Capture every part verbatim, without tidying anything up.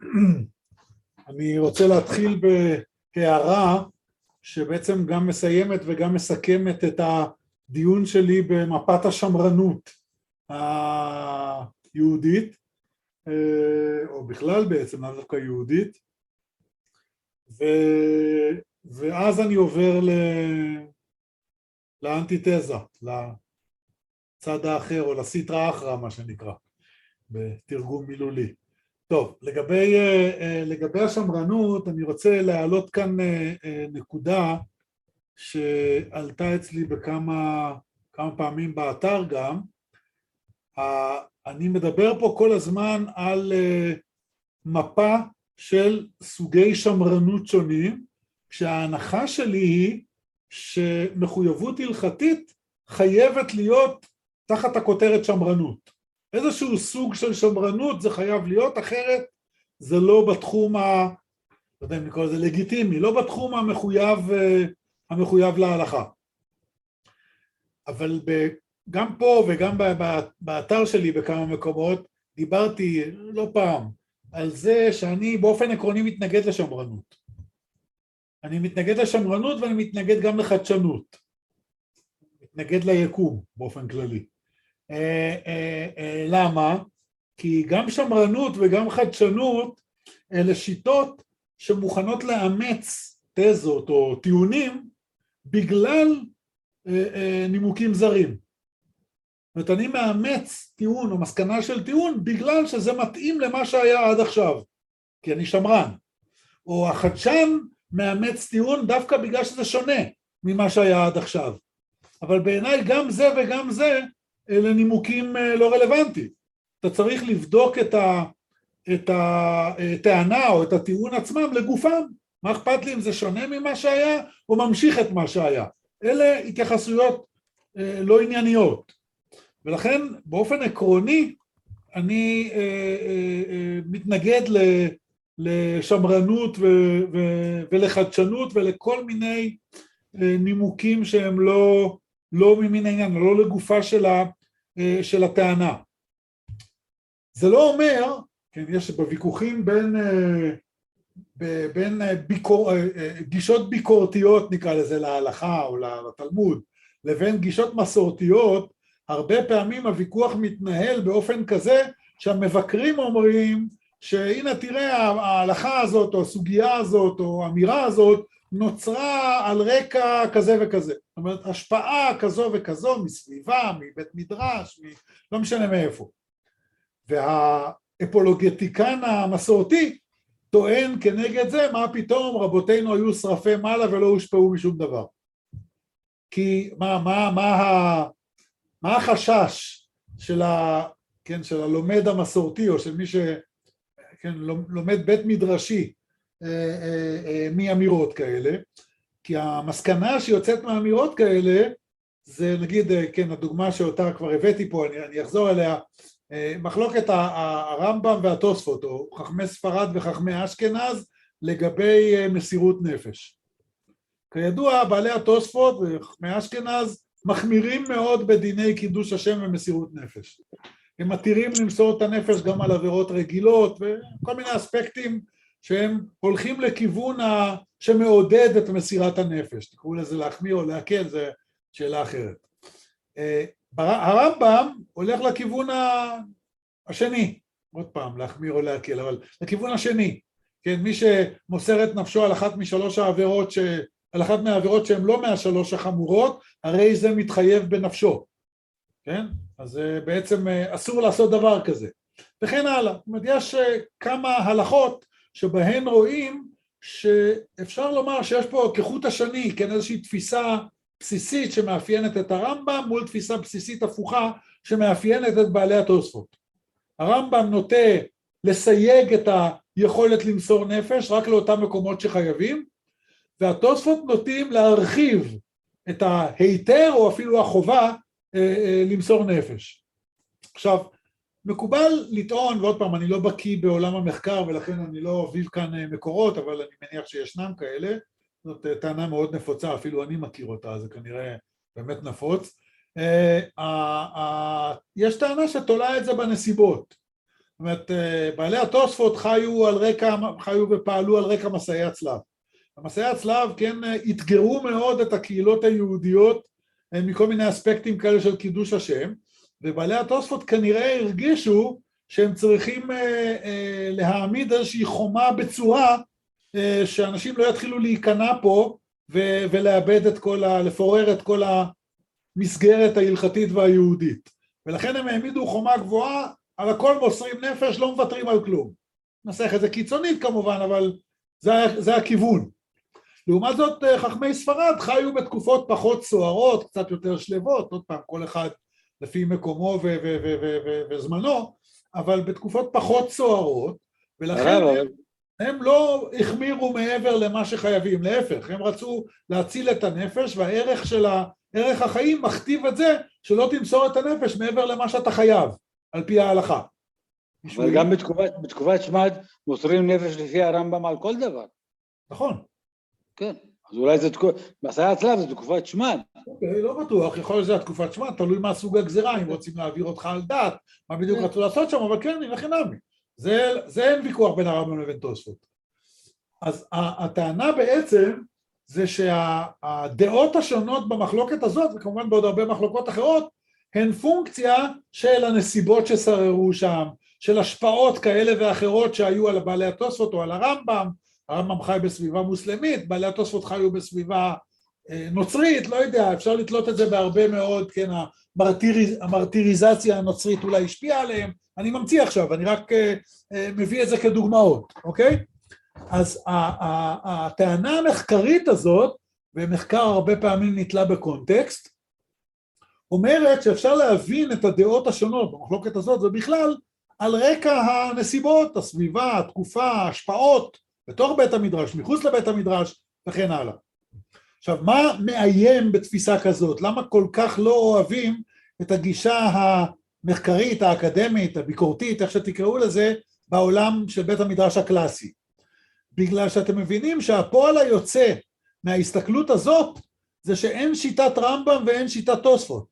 אני רוצה להתחיל בהערה שבעצם גם מסיימת וגם מסכמת את הדיון שלי במפת השמרנות היהודית, או בכלל בעצם, לא דווקא יהודית, ו... ואז אני עובר ל... לאנטיתזה, לצד האחר או לסיטרא אחרא, מה שנקרא, בתרגום מילולי. טוב, לגבי, לגבי השמרנות, אני רוצה להעלות כאן נקודה שעלתה אצלי בכמה כמה פעמים באתר גם. אני מדבר פה כל הזמן על מפה של סוגי שמרנות שונים, כשההנחה שלי היא שמחויבות הלכתית חייבת להיות תחת הכותרת שמרנות. איזשהו סוג של שמרנות זה חייב להיות, אחרת זה לא בתחום, ה, לא יודע אם נקרא לזה לגיטימי, לא בתחום המחויב, המחויב להלכה. אבל גם פה וגם באתר שלי בכמה מקומות, דיברתי לא פעם על זה שאני באופן עקרוני מתנגד לשמרנות. אני מתנגד לשמרנות ואני מתנגד גם לחדשנות. מתנגד ליקום באופן כללי. אה, אה, אה, למה? כי גם שמרנות וגם חדשנות אלה שיטות שמוכנות לאמץ תזות או טיעונים בגלל אה, אה, נימוקים זרים. זאת אומרת, אני מאמץ טיעון או מסקנה של טיעון בגלל שזה מתאים למה שהיה עד עכשיו, כי אני שמרן. או החדשן מאמץ טיעון דווקא בגלל שזה שונה ממה שהיה עד עכשיו. אבל בעיניי גם זה וגם זה אלה נימוקים לא רלוונטיים. אתה צריך לבדוק את, ה, את הטענה או את הטיעון עצמם לגופם. מה אכפת לי אם זה שונה ממה שהיה או ממשיך את מה שהיה? אלה התייחסויות לא ענייניות. ולכן באופן עקרוני אני מתנגד לשמרנות ולחדשנות ולכל מיני נימוקים שהם לא, לא ממין העניין, לא לגופה של, ה, של הטענה. זה לא אומר, כן, יש בוויכוחים בין, בין ביקור, גישות ביקורתיות נקרא לזה להלכה או לתלמוד, לבין גישות מסורתיות, הרבה פעמים הוויכוח מתנהל באופן כזה שהמבקרים אומרים שהנה תראה ההלכה הזאת או הסוגיה הזאת או האמירה הזאת נוצרה על רקע כזה וכזה. זאת אומרת, השפעה כזו וכזו מסביבה, מבית מדרש, מ... לא משנה מאיפה. והאפולוגטיקן המסורתי טוען כנגד זה, מה פתאום רבותינו היו שרפי מעלה ולא הושפעו משום דבר. כי מה, מה, מה, מה, מה החשש של, ה, כן, של הלומד המסורתי או של מי ש... כן, לומד בית מדרשי מאמירות כאלה, כי המסקנה שיוצאת מאמירות כאלה, זה נגיד, כן, הדוגמה שאותה כבר הבאתי פה, אני, אני אחזור אליה, מחלוקת הרמב"ם והתוספות, או חכמי ספרד וחכמי אשכנז, לגבי מסירות נפש. כידוע, בעלי התוספות וחכמי אשכנז מחמירים מאוד בדיני קידוש השם ומסירות נפש. הם מתירים למסור את הנפש גם על עבירות רגילות, וכל מיני אספקטים שהם הולכים לכיוון שמעודד את מסירת הנפש. תקראו לזה להחמיר או להקל, זה שאלה אחרת. הרמב"ם הולך לכיוון השני, עוד פעם, להחמיר או להקל, אבל לכיוון השני. כן, מי שמוסר את נפשו על אחת משלוש העבירות, ש... על אחת מהעבירות שהן לא מהשלוש החמורות, הרי זה מתחייב בנפשו. כן? אז בעצם אסור לעשות דבר כזה. וכן הלאה. זאת אומרת, יש כמה הלכות שבהן רואים שאפשר לומר שיש פה כחוט השני, כן, איזושהי תפיסה בסיסית שמאפיינת את הרמב"ם, מול תפיסה בסיסית הפוכה שמאפיינת את בעלי התוספות. הרמב"ם נוטה לסייג את היכולת למסור נפש רק לאותם מקומות שחייבים, והתוספות נוטים להרחיב את ההיתר או אפילו החובה למסור נפש. עכשיו, מקובל לטעון, ועוד פעם, אני לא בקיא בעולם המחקר, ולכן אני לא אביא כאן מקורות, אבל אני מניח שישנם כאלה, זאת טענה מאוד נפוצה, אפילו אני מכיר אותה, זה כנראה באמת נפוץ. יש טענה שתולה את זה בנסיבות. אומרת, בעלי התוספות חיו על רקע, חיו ופעלו על רקע מסעי הצלב. המסעי הצלב, כן, התגרו מאוד את הקהילות היהודיות מכל מיני אספקטים כאלה של קידוש השם, ובעלי התוספות כנראה הרגישו שהם צריכים אה, אה, להעמיד איזושהי חומה בצורה אה, שאנשים לא יתחילו להיכנע פה ו- ולאבד את כל ה... לפורר את כל המסגרת ההלכתית והיהודית. ולכן הם העמידו חומה גבוהה, על הכל מוסרים נפש, לא מוותרים על כלום. נסח את זה קיצונית כמובן, אבל זה, זה הכיוון. לעומת זאת, חכמי ספרד חיו בתקופות פחות סוערות, קצת יותר שלבות, עוד פעם, כל אחד לפי מקומו ו- ו- ו- ו- ו- וזמנו, אבל בתקופות פחות סוערות, ולכן הם, הם לא החמירו מעבר למה שחייבים, להפך, הם רצו להציל את הנפש, והערך של ה- ערך החיים מכתיב את זה, שלא תמסור את הנפש מעבר למה שאתה חייב, על פי ההלכה. אבל גם בתקופת, בתקופת שמד מוסרים נפש לפי הרמב"ם על כל דבר. נכון. כן, אז אולי זה תקופת, מסעי הצלב זה תקופת שמד. אוקיי, לא בטוח, יכול להיות שזה התקופת שמד, תלוי מה סוג הגזירה, אם רוצים להעביר אותך על דעת, מה בדיוק רצו לעשות שם, אבל כן, הנה חינמי. זה, זה אין ויכוח בין הרמב"ם לבין תוספות. אז הטענה בעצם זה שהדעות השונות במחלוקת הזאת, וכמובן בעוד הרבה מחלוקות אחרות, הן פונקציה של הנסיבות ששררו שם, של השפעות כאלה ואחרות שהיו על בעלי התוספות או על הרמב"ם, הרמב"ם חי בסביבה מוסלמית, בעלי התוספות חיו בסביבה נוצרית, לא יודע, אפשר לתלות את זה בהרבה מאוד, כן, המרטיריז, המרטיריזציה הנוצרית אולי השפיעה עליהם, אני ממציא עכשיו, אני רק מביא את זה כדוגמאות, אוקיי? אז הטענה המחקרית הזאת, ומחקר הרבה פעמים נתלה בקונטקסט, אומרת שאפשר להבין את הדעות השונות במחלוקת הזאת, ובכלל על רקע הנסיבות, הסביבה, התקופה, ההשפעות, בתוך בית המדרש, מחוץ לבית המדרש, וכן הלאה. עכשיו, מה מאיים בתפיסה כזאת? למה כל כך לא אוהבים את הגישה המחקרית, האקדמית, הביקורתית, איך שתקראו לזה, בעולם של בית המדרש הקלאסי? בגלל שאתם מבינים שהפועל היוצא מההסתכלות הזאת, זה שאין שיטת רמב"ם ואין שיטת תוספות.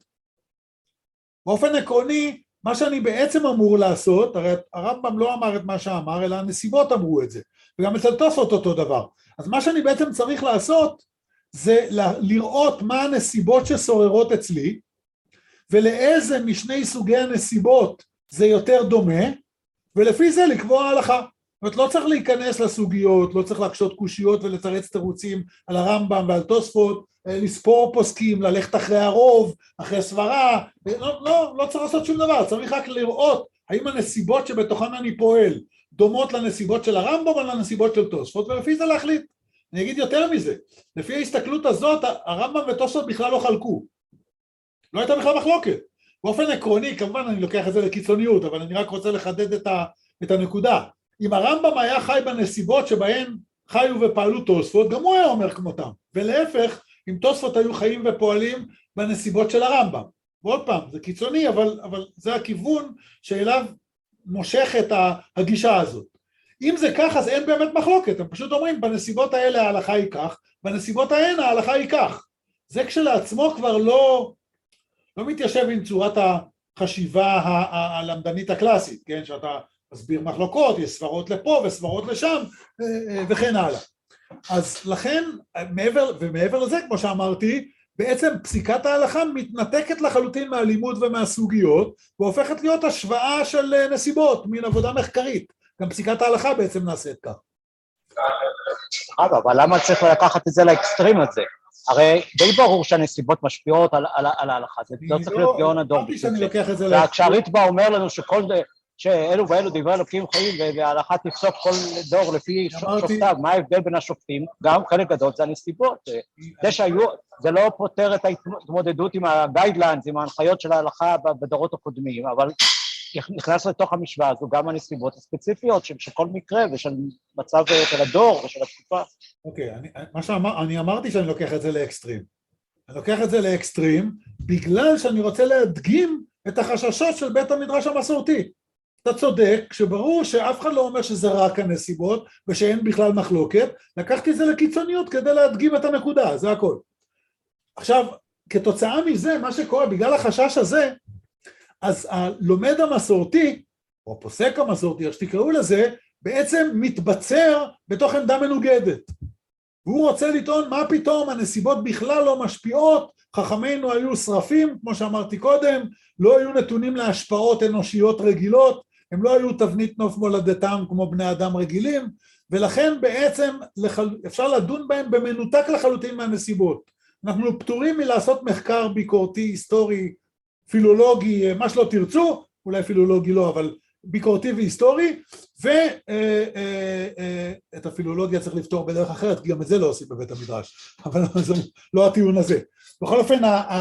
באופן עקרוני, מה שאני בעצם אמור לעשות, הרי הרמב"ם לא אמר את מה שאמר, אלא הנסיבות אמרו את זה, וגם אצל תוספות אותו דבר. אז מה שאני בעצם צריך לעשות, זה לראות מה הנסיבות ששוררות אצלי, ולאיזה משני סוגי הנסיבות זה יותר דומה, ולפי זה לקבוע הלכה. זאת אומרת, לא צריך להיכנס לסוגיות, לא צריך להקשות קושיות ולתרץ תירוצים על הרמב"ם ועל תוספות, לספור פוסקים, ללכת אחרי הרוב, אחרי סברה, לא, לא, לא צריך לעשות שום דבר, צריך רק לראות האם הנסיבות שבתוכן אני פועל דומות לנסיבות של הרמב"ם או לנסיבות של תוספות, ולפי זה להחליט. אני אגיד יותר מזה, לפי ההסתכלות הזאת, הרמב"ם ותוספות בכלל לא חלקו. לא הייתה בכלל מחלוקת. באופן עקרוני, כמובן אני לוקח את זה לקיצוניות, אבל אני רק רוצה לחדד את, ה, את הנקודה. אם הרמב"ם היה חי בנסיבות שבהן חיו ופעלו תוספות, גם הוא היה אומר כמותם. ולהפך, אם תוספות היו חיים ופועלים בנסיבות של הרמב"ם. ועוד פעם, זה קיצוני, אבל, אבל זה הכיוון שאליו מושכת הגישה הזאת. אם זה כך, אז אין באמת מחלוקת. הם פשוט אומרים, בנסיבות האלה ההלכה היא כך, בנסיבות האלה ההלכה היא כך. זה כשלעצמו כבר לא, לא מתיישב עם צורת החשיבה הלמדנית הקלאסית, כן? שאתה מסביר מחלוקות, יש סברות לפה וסברות לשם, וכן הלאה. אז לכן, מעבר, ומעבר לזה, כמו שאמרתי, בעצם פסיקת ההלכה מתנתקת לחלוטין מהלימוד ומהסוגיות, והופכת להיות השוואה של נסיבות, מן עבודה מחקרית. גם פסיקת ההלכה בעצם נעשית כך. אבל למה צריך לקחת את זה לאקסטרים הזה? הרי די ברור שהנסיבות משפיעות על, על, על ההלכה, זה לא צריך להיות גאון הדור. כשהריטב"א אומר לנו שכל, שאלו ואלו דברי אלוקים חיים, וההלכה תפסוק כל דור לפי שופטיו, מה ההבדל בין השופטים? גם חלק גדול זה הנסיבות. זה שהיו, זה לא פותר את ההתמודדות עם הגיידליינס, עם ההנחיות של ההלכה בדורות הקודמים, אבל נכנס לתוך המשוואה הזו גם הנסיבות הספציפיות של כל מקרה ושל מצב של הדור ושל התקופה. אוקיי, אני, מה שאמר, אני אמרתי שאני לוקח את זה לאקסטרים. אני לוקח את זה לאקסטרים בגלל שאני רוצה להדגים את החששות של בית המדרש המסורתי. אתה צודק, שברור שאף אחד לא אומר שזה רק הנסיבות ושאין בכלל מחלוקת, לקחתי את זה לקיצוניות כדי להדגים את הנקודה, זה הכל. עכשיו, כתוצאה מזה, מה שקורה, בגלל החשש הזה, אז הלומד המסורתי או הפוסק המסורתי, איך שתקראו לזה, בעצם מתבצר בתוך עמדה מנוגדת. והוא רוצה לטעון מה פתאום הנסיבות בכלל לא משפיעות, חכמינו היו שרפים, כמו שאמרתי קודם, לא היו נתונים להשפעות אנושיות רגילות, הם לא היו תבנית נוף מולדתם כמו בני אדם רגילים, ולכן בעצם אפשר לדון בהם במנותק לחלוטין מהנסיבות. אנחנו פטורים מלעשות מחקר ביקורתי, היסטורי, פילולוגי, מה שלא תרצו, אולי פילולוגי לא, אבל ביקורתי והיסטורי, ואת הפילולוגיה צריך לפתור בדרך אחרת, כי גם את זה לא עושים בבית המדרש, אבל זה לא הטיעון הזה. בכל אופן,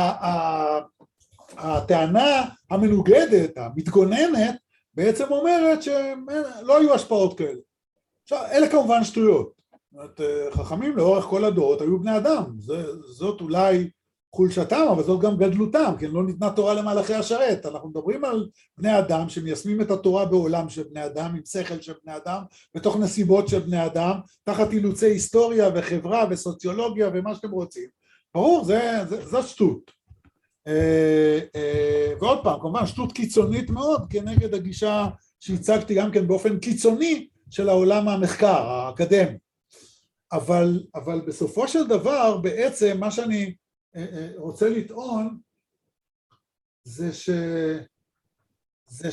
הטענה המנוגדת, המתגוננת, בעצם אומרת שלא היו השפעות כאלה. עכשיו, אלה כמובן שטויות. חכמים לאורך כל הדורות היו בני אדם, זאת אולי חולשתם, אבל זאת גם גדלותם, כי לא ניתנה תורה למלאכי השרת. אנחנו מדברים על בני אדם שמיישמים את התורה בעולם של בני אדם, עם שכל של בני אדם, בתוך נסיבות של בני אדם, תחת אילוצי היסטוריה וחברה וסוציולוגיה ומה שאתם רוצים. ברור, זה, זה, זה שטות. ועוד פעם, כמובן שטות קיצונית מאוד, כנגד הגישה שהצגתי גם כן באופן קיצוני של העולם המחקר, האקדמי. אבל, אבל בסופו של דבר, בעצם מה שאני רוצה לטעון, זה ש... זה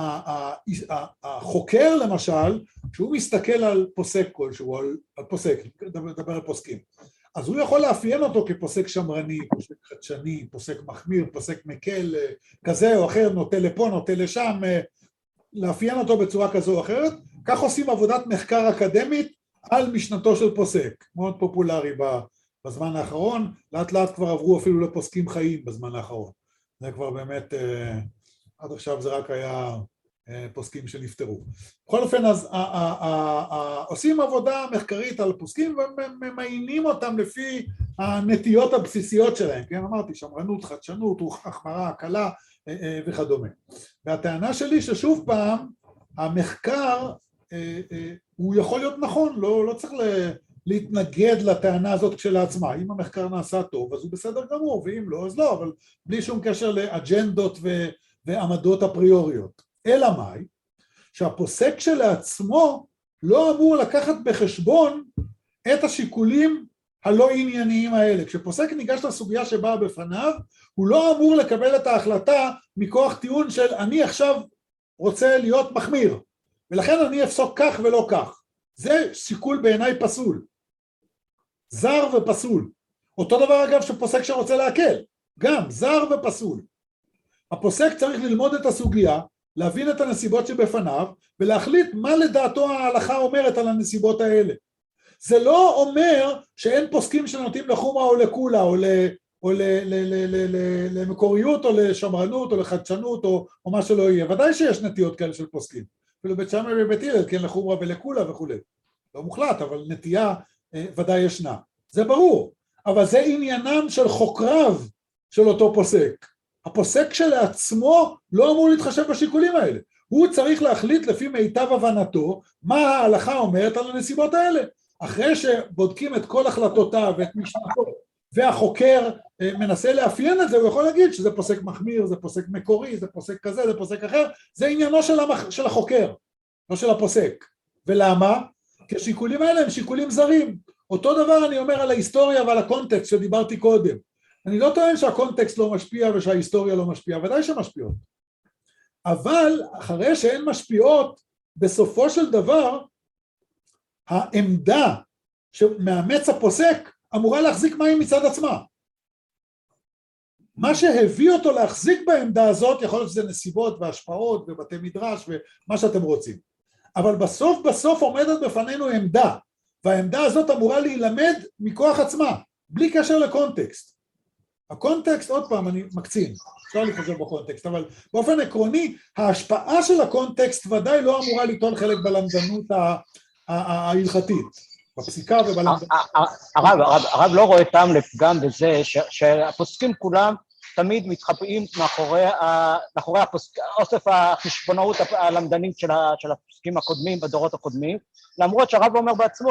שהחוקר למשל, כשהוא מסתכל על פוסק כלשהו, על, על פוסק, נדבר על פוסקים, אז הוא יכול לאפיין אותו כפוסק שמרני, פוסק חדשני, פוסק מחמיר, פוסק מקל, כזה או אחר, נוטה לפה, נוטה לשם, לאפיין אותו בצורה כזו או אחרת. כך עושים עבודת מחקר אקדמית על משנתו של פוסק, מאוד פופולרי בזמן האחרון, לאט לאט כבר עברו אפילו לפוסקים חיים בזמן האחרון. זה כבר באמת, עד עכשיו זה רק היה פוסקים שנפטרו. בכל אופן, אז עושים עבודה מחקרית על פוסקים וממיינים אותם לפי הנטיות הבסיסיות שלהם, כן, אמרתי, שמרנות, חדשנות, החמרה, הקלה וכדומה. והטענה שלי ששוב פעם, המחקר הוא יכול להיות נכון, לא, לא צריך להתנגד לטענה הזאת כשלעצמה. אם המחקר נעשה טוב, אז הוא בסדר גמור, ואם לא, אז לא, אבל בלי שום קשר לאג'נדות ועמדות אפריוריות. אלא מאי? שהפוסק שלעצמו לא אמור לקחת בחשבון את השיקולים הלא ענייניים האלה. כשפוסק ניגש לסוגיה שבאה בפניו, הוא לא אמור לקבל את ההחלטה מכוח טיעון של אני עכשיו רוצה להיות מחמיר, ולכן אני אפסוק כך ולא כך. זה שיקול בעיניי פסול. זר ופסול. אותו דבר אגב שפוסק שרוצה להקל. גם זר ופסול. הפוסק צריך ללמוד את הסוגיה, להבין את הנסיבות שבפניו, ולהחליט מה לדעתו ההלכה אומרת על הנסיבות האלה. זה לא אומר שאין פוסקים שנותנים לחומרה או לקולה, או, ל, או ל, ל, ל, ל, ל, למקוריות, או לשמרנות, או לחדשנות, או, או מה שלא יהיה. ודאי שיש נטיות כאלה של פוסקים. אפילו בית שמאי ובית הלל, כן, לחומרה ולקולה וכו'. לא מוחלט, אבל נטייה אה, ודאי ישנה. זה ברור. אבל זה עניינם של חוקריו של אותו פוסק. הפוסק שלעצמו לא אמור להתחשב בשיקולים האלה. הוא צריך להחליט לפי מיטב הבנתו מה ההלכה אומרת על הנסיבות האלה. אחרי שבודקים את כל החלטותיו ואת משנתו, והחוקר מנסה לאפיין את זה, הוא יכול להגיד שזה פוסק מחמיר, זה פוסק מקורי, זה פוסק כזה, זה פוסק אחר. זה עניינו של, המח... של החוקר, לא של הפוסק. ולמה? כי השיקולים האלה הם שיקולים זרים. אותו דבר אני אומר על ההיסטוריה ועל הקונטקסט שדיברתי קודם. אני לא טוען שהקונטקסט לא משפיע ושההיסטוריה לא משפיעה, ודאי שמשפיעות. אבל אחרי שהן משפיעות, בסופו של דבר, העמדה שמאמץ הפוסק אמורה להחזיק מים מצד עצמה. מה שהביא אותו להחזיק בעמדה הזאת, יכול להיות שזה נסיבות והשפעות ובתי מדרש ומה שאתם רוצים. אבל בסוף בסוף עומדת בפנינו עמדה, והעמדה הזאת אמורה להילמד מכוח עצמה, בלי קשר לקונטקסט. הקונטקסט, עוד פעם, אני מקצין, אפשר לחשוב בקונטקסט, אבל באופן עקרוני, ההשפעה של הקונטקסט ודאי לא אמורה ליטול חלק בלמדנות ההלכתית, בפסיקה ובלמדנות. הרב לא רואה טעם לפגם בזה שהפוסקים כולם תמיד מתחבאים מאחורי אוסף החשבונאות הלמדנית של הפוסקים הקודמים, בדורות הקודמים, למרות שהרב אומר בעצמו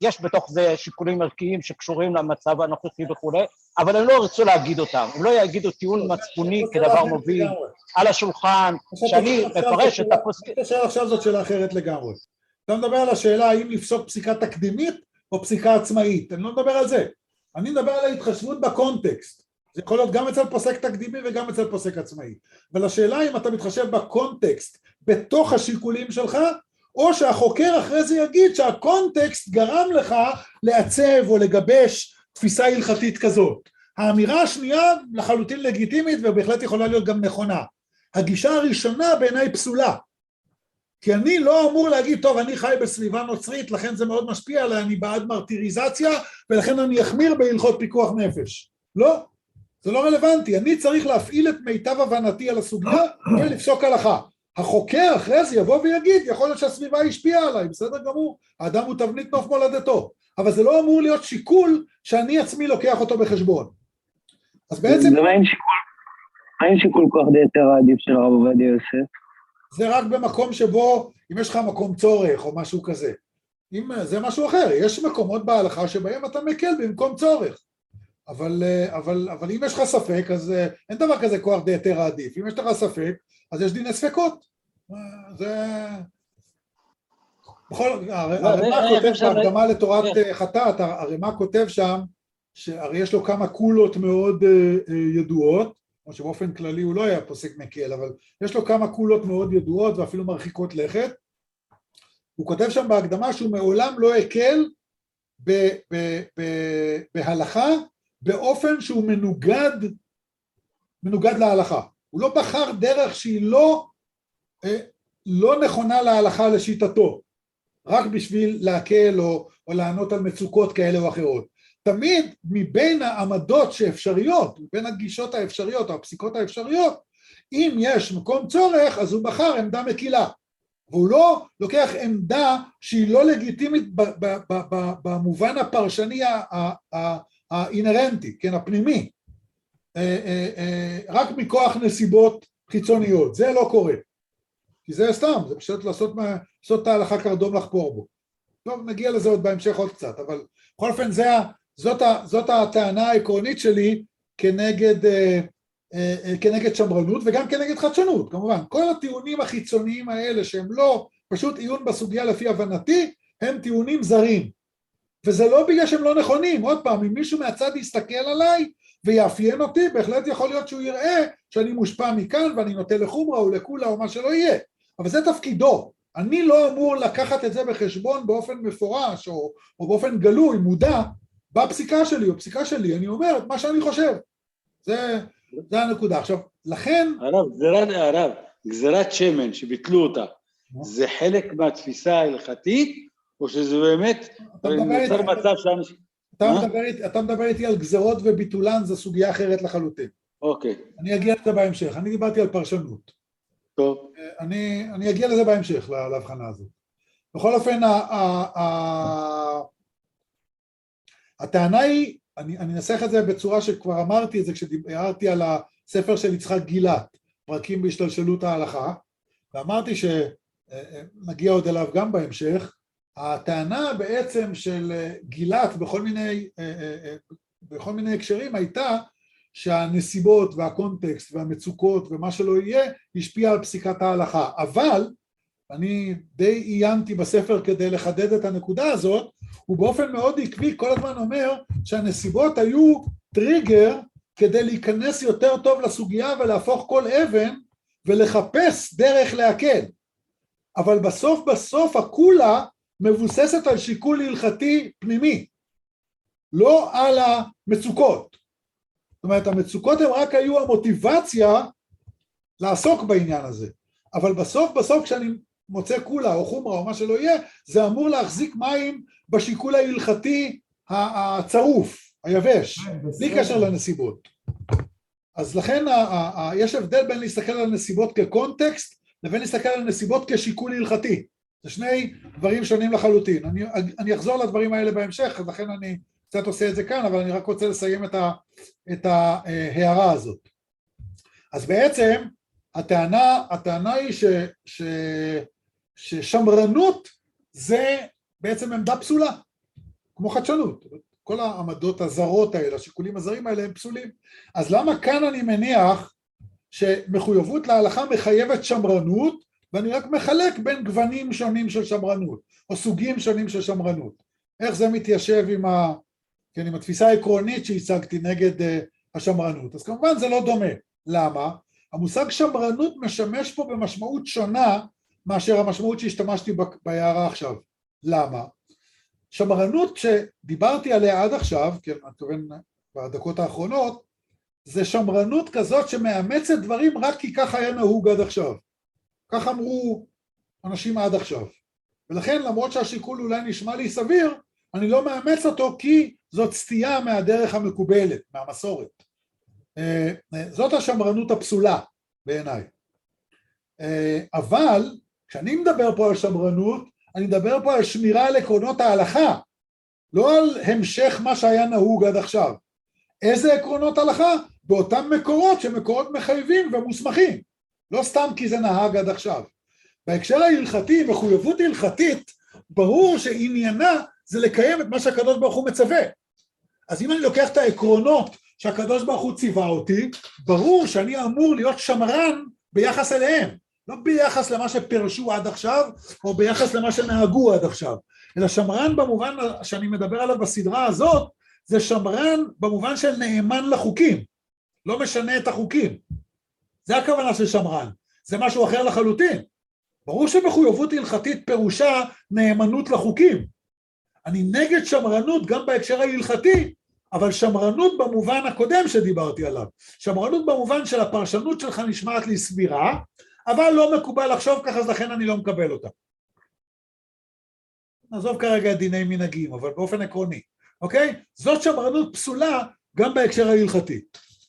יש בתוך זה שיקולים ערכיים שקשורים למצב הנוכחי וכו', אבל הם לא רצו להגיד אותם, הם לא יגידו טיעון מצפוני כדבר מוביל על השולחן, שאני מפרש את הפוסקים. עכשיו זאת שאלה אחרת לגמרי. אתה מדבר על השאלה האם לפסוק פסיקה תקדימית או פסיקה עצמאית, אני לא מדבר על זה, אני מדבר על ההתחשבות בקונטקסט, זה יכול להיות גם אצל פוסק תקדימי וגם אצל פוסק עצמאי, ולשאלה אם אתה מתחשב בקונטקסט בתוך השיקולים שלך, או שהחוקר אחרי זה יגיד שהקונטקסט גרם לך לעצב או לגבש תפיסה הלכתית כזאת. האמירה השנייה לחלוטין לגיטימית ובהחלט יכולה להיות גם נכונה. הגישה הראשונה בעיניי פסולה, כי אני לא אמור להגיד, טוב, אני חי בסביבה נוצרית, לכן זה מאוד משפיע עליי, אני בעד מרטיריזציה, ולכן אני אחמיר בהלכות פיקוח נפש. לא, זה לא רלוונטי, אני צריך להפעיל את מיטב הבנתי על הסוגיה, ולפסוק הלכה. החוקר אחרי זה יבוא ויגיד, יכול להיות שהסביבה השפיעה עליי, בסדר גמור, האדם הוא תבנית נוף מולדתו, אבל זה לא אמור להיות שיקול שאני עצמי לוקח אותו בחשבון. אז בעצם... זה מה עם שיקול, מה עם שיקול כוח דהיתרא עדיף של הרב עובדיה יוסף? זה רק במקום שבו, אם יש לך מקום צורך או משהו כזה, אם זה משהו אחר, יש מקומות בהלכה שבהם אתה מקל במקום צורך, אבל, אבל, אבל אם יש לך ספק, אז אין דבר כזה כוח דהיתרא עדיף, אם יש לך ספק, אז יש דיני ספקות. זה... בכל... הרמ"א כותב בהקדמה לתורת חטאת, הרמ"א כותב שם, שהרי יש לו כמה קולות מאוד ידועות, כמו שבאופן כללי הוא לא היה פוסק מקל, אבל יש לו כמה קולות מאוד ידועות ואפילו מרחיקות לכת. הוא כותב שם בהקדמה שהוא מעולם לא הקל ב- ב- ב- בהלכה באופן שהוא מנוגד, מנוגד להלכה. הוא לא בחר דרך שהיא לא, לא נכונה להלכה לשיטתו, רק בשביל להקל או, או לענות על מצוקות כאלה או אחרות. תמיד מבין העמדות שאפשריות, מבין הגישות האפשריות או הפסיקות האפשריות, אם יש מקום צורך, אז הוא בחר עמדה מקילה. והוא לא לוקח עמדה שהיא לא לגיטימית במובן הפרשני האינרנטי, כן, הפנימי, רק מכוח נסיבות חיצוניות. זה לא קורה. כי זה סתם, זה פשוט לעשות, לעשות את ההלכה קרדום לחפור בו. טוב, נגיע לזה עוד בהמשך עוד קצת, אבל בכל אופן זה, זאת, זאת הטענה העקרונית שלי כנגד, כנגד שמרנות וגם כנגד חדשנות, כמובן. כל הטיעונים החיצוניים האלה שהם לא פשוט עיון בסוגיה לפי הבנתי, הם טיעונים זרים. וזה לא בגלל שהם לא נכונים. עוד פעם, אם מישהו מהצד יסתכל עליי ויאפיין אותי, בהחלט יכול להיות שהוא יראה שאני מושפע מכאן ואני נוטה לחומרה או לקולה או מה שלא יהיה. אבל זה תפקידו. אני לא אמור לקחת את זה בחשבון באופן מפורש או, או באופן גלוי, מודע, בפסיקה שלי או פסיקה שלי. אני אומר את מה שאני חושב. זה, זה הנקודה. עכשיו, לכן... הרב, גזירת, הרב, גזירת שמן שביטלו אותה, זה חלק מהתפיסה ההלכתית, או שזה באמת נוצר מצב שאנשים... אתה מדבר, אתה מדבר איתי על גזרות וביטולן, זו סוגיה אחרת לחלוטין. אוקיי. אני אגיע לזה בהמשך. אני דיברתי על פרשנות. טוב. אני, אני אגיע לזה בהמשך, להבחנה הזאת. בכל אופן, ה, ה, ה, הטענה היא, אני, אני אנסח את זה בצורה שכבר אמרתי את זה, כשדיברתי על הספר של יצחק גילת, פרקים בהשתלשלות ההלכה, ואמרתי שנגיע עוד אליו גם בהמשך. הטענה בעצם של גילת בכל מיני, בכל מיני הקשרים הייתה שהנסיבות והקונטקסט והמצוקות ומה שלא יהיה השפיע על פסיקת ההלכה, אבל אני די עיינתי בספר כדי לחדד את הנקודה הזאת, הוא באופן מאוד עקבי כל הזמן אומר שהנסיבות היו טריגר כדי להיכנס יותר טוב לסוגיה ולהפוך כל אבן ולחפש דרך להקל, אבל בסוף בסוף הכולה מבוססת על שיקול הלכתי פנימי, לא על המצוקות. זאת אומרת, המצוקות הם רק היו המוטיבציה לעסוק בעניין הזה, אבל בסוף בסוף כשאני מוצא קולה או חומרה או מה שלא יהיה, זה אמור להחזיק מים בשיקול ההלכתי הצרוף, היבש, בלי קשר לנסיבות. אז לכן יש הבדל בין להסתכל על הנסיבות כקונטקסט, לבין להסתכל על הנסיבות כשיקול הלכתי. זה שני דברים שונים לחלוטין. אני, אני אחזור לדברים האלה בהמשך, אז לכן אני קצת עושה את זה כאן, אבל אני רק רוצה לסיים את, ה, את ההערה הזאת. אז בעצם הטענה, הטענה היא ש, ש, ששמרנות זה בעצם עמדה פסולה. כמו חדשנות, כל העמדות הזרות האלה, השיקולים הזרים האלה הם פסולים. אז למה כאן אני מניח שמחויבות להלכה מחייבת שמרנות, ואני רק מחלק בין גוונים שונים של שמרנות, או סוגים שונים של שמרנות. איך זה מתיישב עם, ה, כן, עם התפיסה העקרונית שהצגתי נגד uh, השמרנות? אז כמובן זה לא דומה. למה? המושג שמרנות משמש פה במשמעות שונה מאשר המשמעות שהשתמשתי בהערה עכשיו. למה? שמרנות שדיברתי עליה עד עכשיו, כן, אני מתכוון בדקות האחרונות, זה שמרנות כזאת שמאמצת דברים רק כי כך היה נהוג עד עכשיו. כך אמרו אנשים עד עכשיו. ולכן למרות שהשיקול אולי נשמע לי סביר, אני לא מאמץ אותו כי זאת סטייה מהדרך המקובלת, מהמסורת. זאת השמרנות הפסולה בעיניי. אבל כשאני מדבר פה על שמרנות, אני מדבר פה על שמירה על עקרונות ההלכה, לא על המשך מה שהיה נהוג עד עכשיו. איזה עקרונות הלכה? באותם מקורות שמקורות מחייבים ומוסמכים, לא סתם כי זה נהג עד עכשיו. בהקשר ההלכתי, מחויבות הלכתית, ברור שעניינה זה לקיים את מה שהקדוש ברוך הוא מצווה. אז אם אני לוקח את העקרונות שהקדוש ברוך הוא ציווה אותי, ברור שאני אמור להיות שמרן ביחס אליהם, לא ביחס למה שפרשו עד עכשיו, או ביחס למה שנהגו עד עכשיו, אלא שמרן במובן שאני מדבר עליו בסדרה הזאת, זה שמרן במובן של נאמן לחוקים, לא משנה את החוקים. זה הכוונה של שמרן, זה משהו אחר לחלוטין. ברור שמחויבות הלכתית פירושה נאמנות לחוקים. אני נגד שמרנות גם בהקשר ההלכתי, אבל שמרנות במובן הקודם שדיברתי עליו. שמרנות במובן של הפרשנות שלך נשמעת לי סבירה, אבל לא מקובל לחשוב ככה, אז לכן אני לא מקבל אותה. נעזוב כרגע דיני מנהגים, אבל באופן עקרוני. אוקיי? זאת שמרנות פסולה גם בהקשר ההלכתי.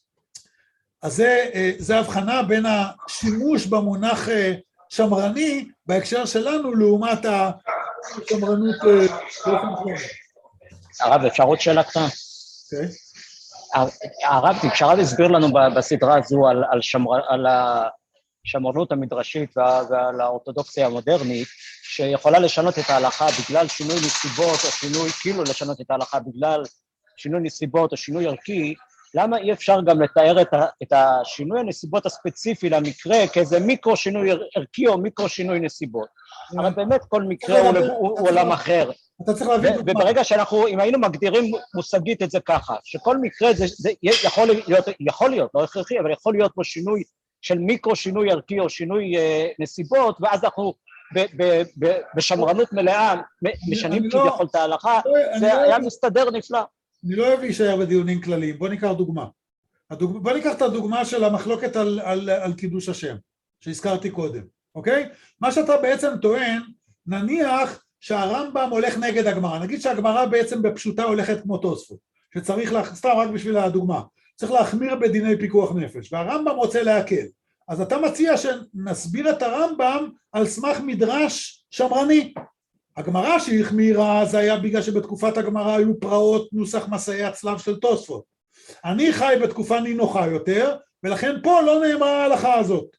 אז זה, זה הבחנה בין השימוש במונח שמרני בהקשר שלנו לעומת השמרנות באופן כללי. הרב, אפשר עוד שאלה קטנה? אוקיי. הרב, אפשר להסביר לנו בסדרה הזו על, על, שמר, על השמרנות המדרשית ועל האורתודוקסיה המודרנית, שיכולה לשנות את ההלכה בגלל שינוי נסיבות, או שינוי, כאילו לשנות את ההלכה בגלל שינוי נסיבות או שינוי ערכי, למה אי אפשר גם לתאר את, ה, את השינוי הנסיבות הספציפי למקרה כאיזה מיקרו שינוי ערכי או מיקרו שינוי נסיבות? אבל באמת כל מקרה הוא, הוא, הוא עולם אחר. אתה צריך להבין. וברגע שאנחנו, אם היינו מגדירים מושגית את זה ככה, שכל מקרה זה, זה יכול להיות, יכול להיות, לא הכרחי, אבל יכול להיות פה שינוי של מיקרו שינוי ערכי או שינוי אה, נסיבות, ואז אנחנו ב, ב, ב, בשמרנות מלאה משנים כביכול את ההלכה, זה היה מסתדר נפלא. אני לא אוהב להישאר בדיונים כלליים, בוא ניקח דוגמה. הדוג... בוא ניקח את הדוגמה של המחלוקת על, על, על קידוש השם, שהזכרתי קודם, אוקיי? מה שאתה בעצם טוען, נניח שהרמב"ם הולך נגד הגמרא, נגיד שהגמרא בעצם בפשוטה הולכת כמו תוספות, שצריך, לה... סתם רק בשביל הדוגמה, צריך להחמיר בדיני פיקוח נפש, והרמב"ם רוצה להקל. אז אתה מציע שנסביר את הרמב"ם על סמך מדרש שמרני. הגמרא שהחמירה זה היה בגלל שבתקופת הגמרא היו פרעות נוסח מסעי הצלב של תוספות. אני חי בתקופה נינוחה יותר, ולכן פה לא נאמרה ההלכה הזאת.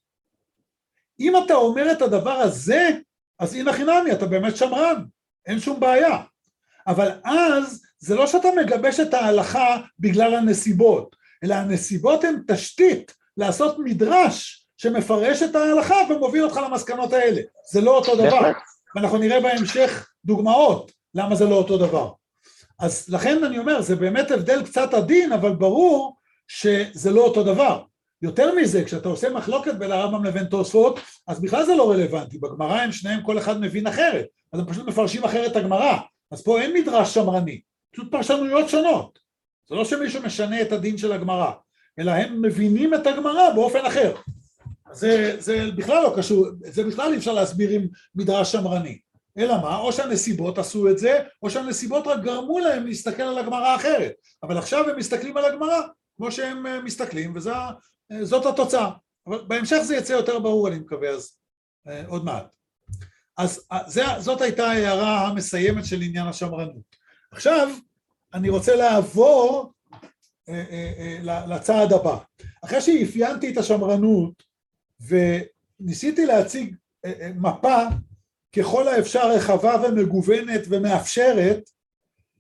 אם אתה אומר את הדבר הזה, אז הנה חינמי, אתה באמת שמרן, אין שום בעיה. אבל אז זה לא שאתה מגבש את ההלכה בגלל הנסיבות, אלא הנסיבות הן תשתית לעשות מדרש שמפרש את ההלכה ומוביל אותך למסקנות האלה. זה לא אותו דבר. ואנחנו נראה בהמשך דוגמאות למה זה לא אותו דבר. אז לכן אני אומר, זה באמת הבדל קצת עדין, אבל ברור שזה לא אותו דבר. יותר מזה, כשאתה עושה מחלוקת בין הרמב"ם לבין תוספות, אז בכלל זה לא רלוונטי. בגמרא הם שניהם כל אחד מבין אחרת, אז הם פשוט מפרשים אחרת את הגמרא. אז פה אין מדרש שמרני, פשוט פרשנויות שונות. זה לא שמישהו משנה את הדין של הגמרא, אלא הם מבינים את הגמרא באופן אחר. זה, זה בכלל לא קשור, זה בכלל אי אפשר להסביר עם מדרש שמרני. אלא מה? או שהנסיבות עשו את זה, או שהנסיבות רק גרמו להם להסתכל על הגמרא אחרת. אבל עכשיו הם מסתכלים על הגמרא כמו שהם מסתכלים, וזאת התוצאה. אבל בהמשך זה יצא יותר ברור, אני מקווה, אז עוד מעט. אז זה, זאת הייתה ההערה המסיימת של עניין השמרנות. עכשיו אני רוצה לעבור אה, אה, אה, לצעד הבא. אחרי שאפיינתי את השמרנות, וניסיתי להציג אה, אה, מפה ככל האפשר רחבה ומגוונת ומאפשרת,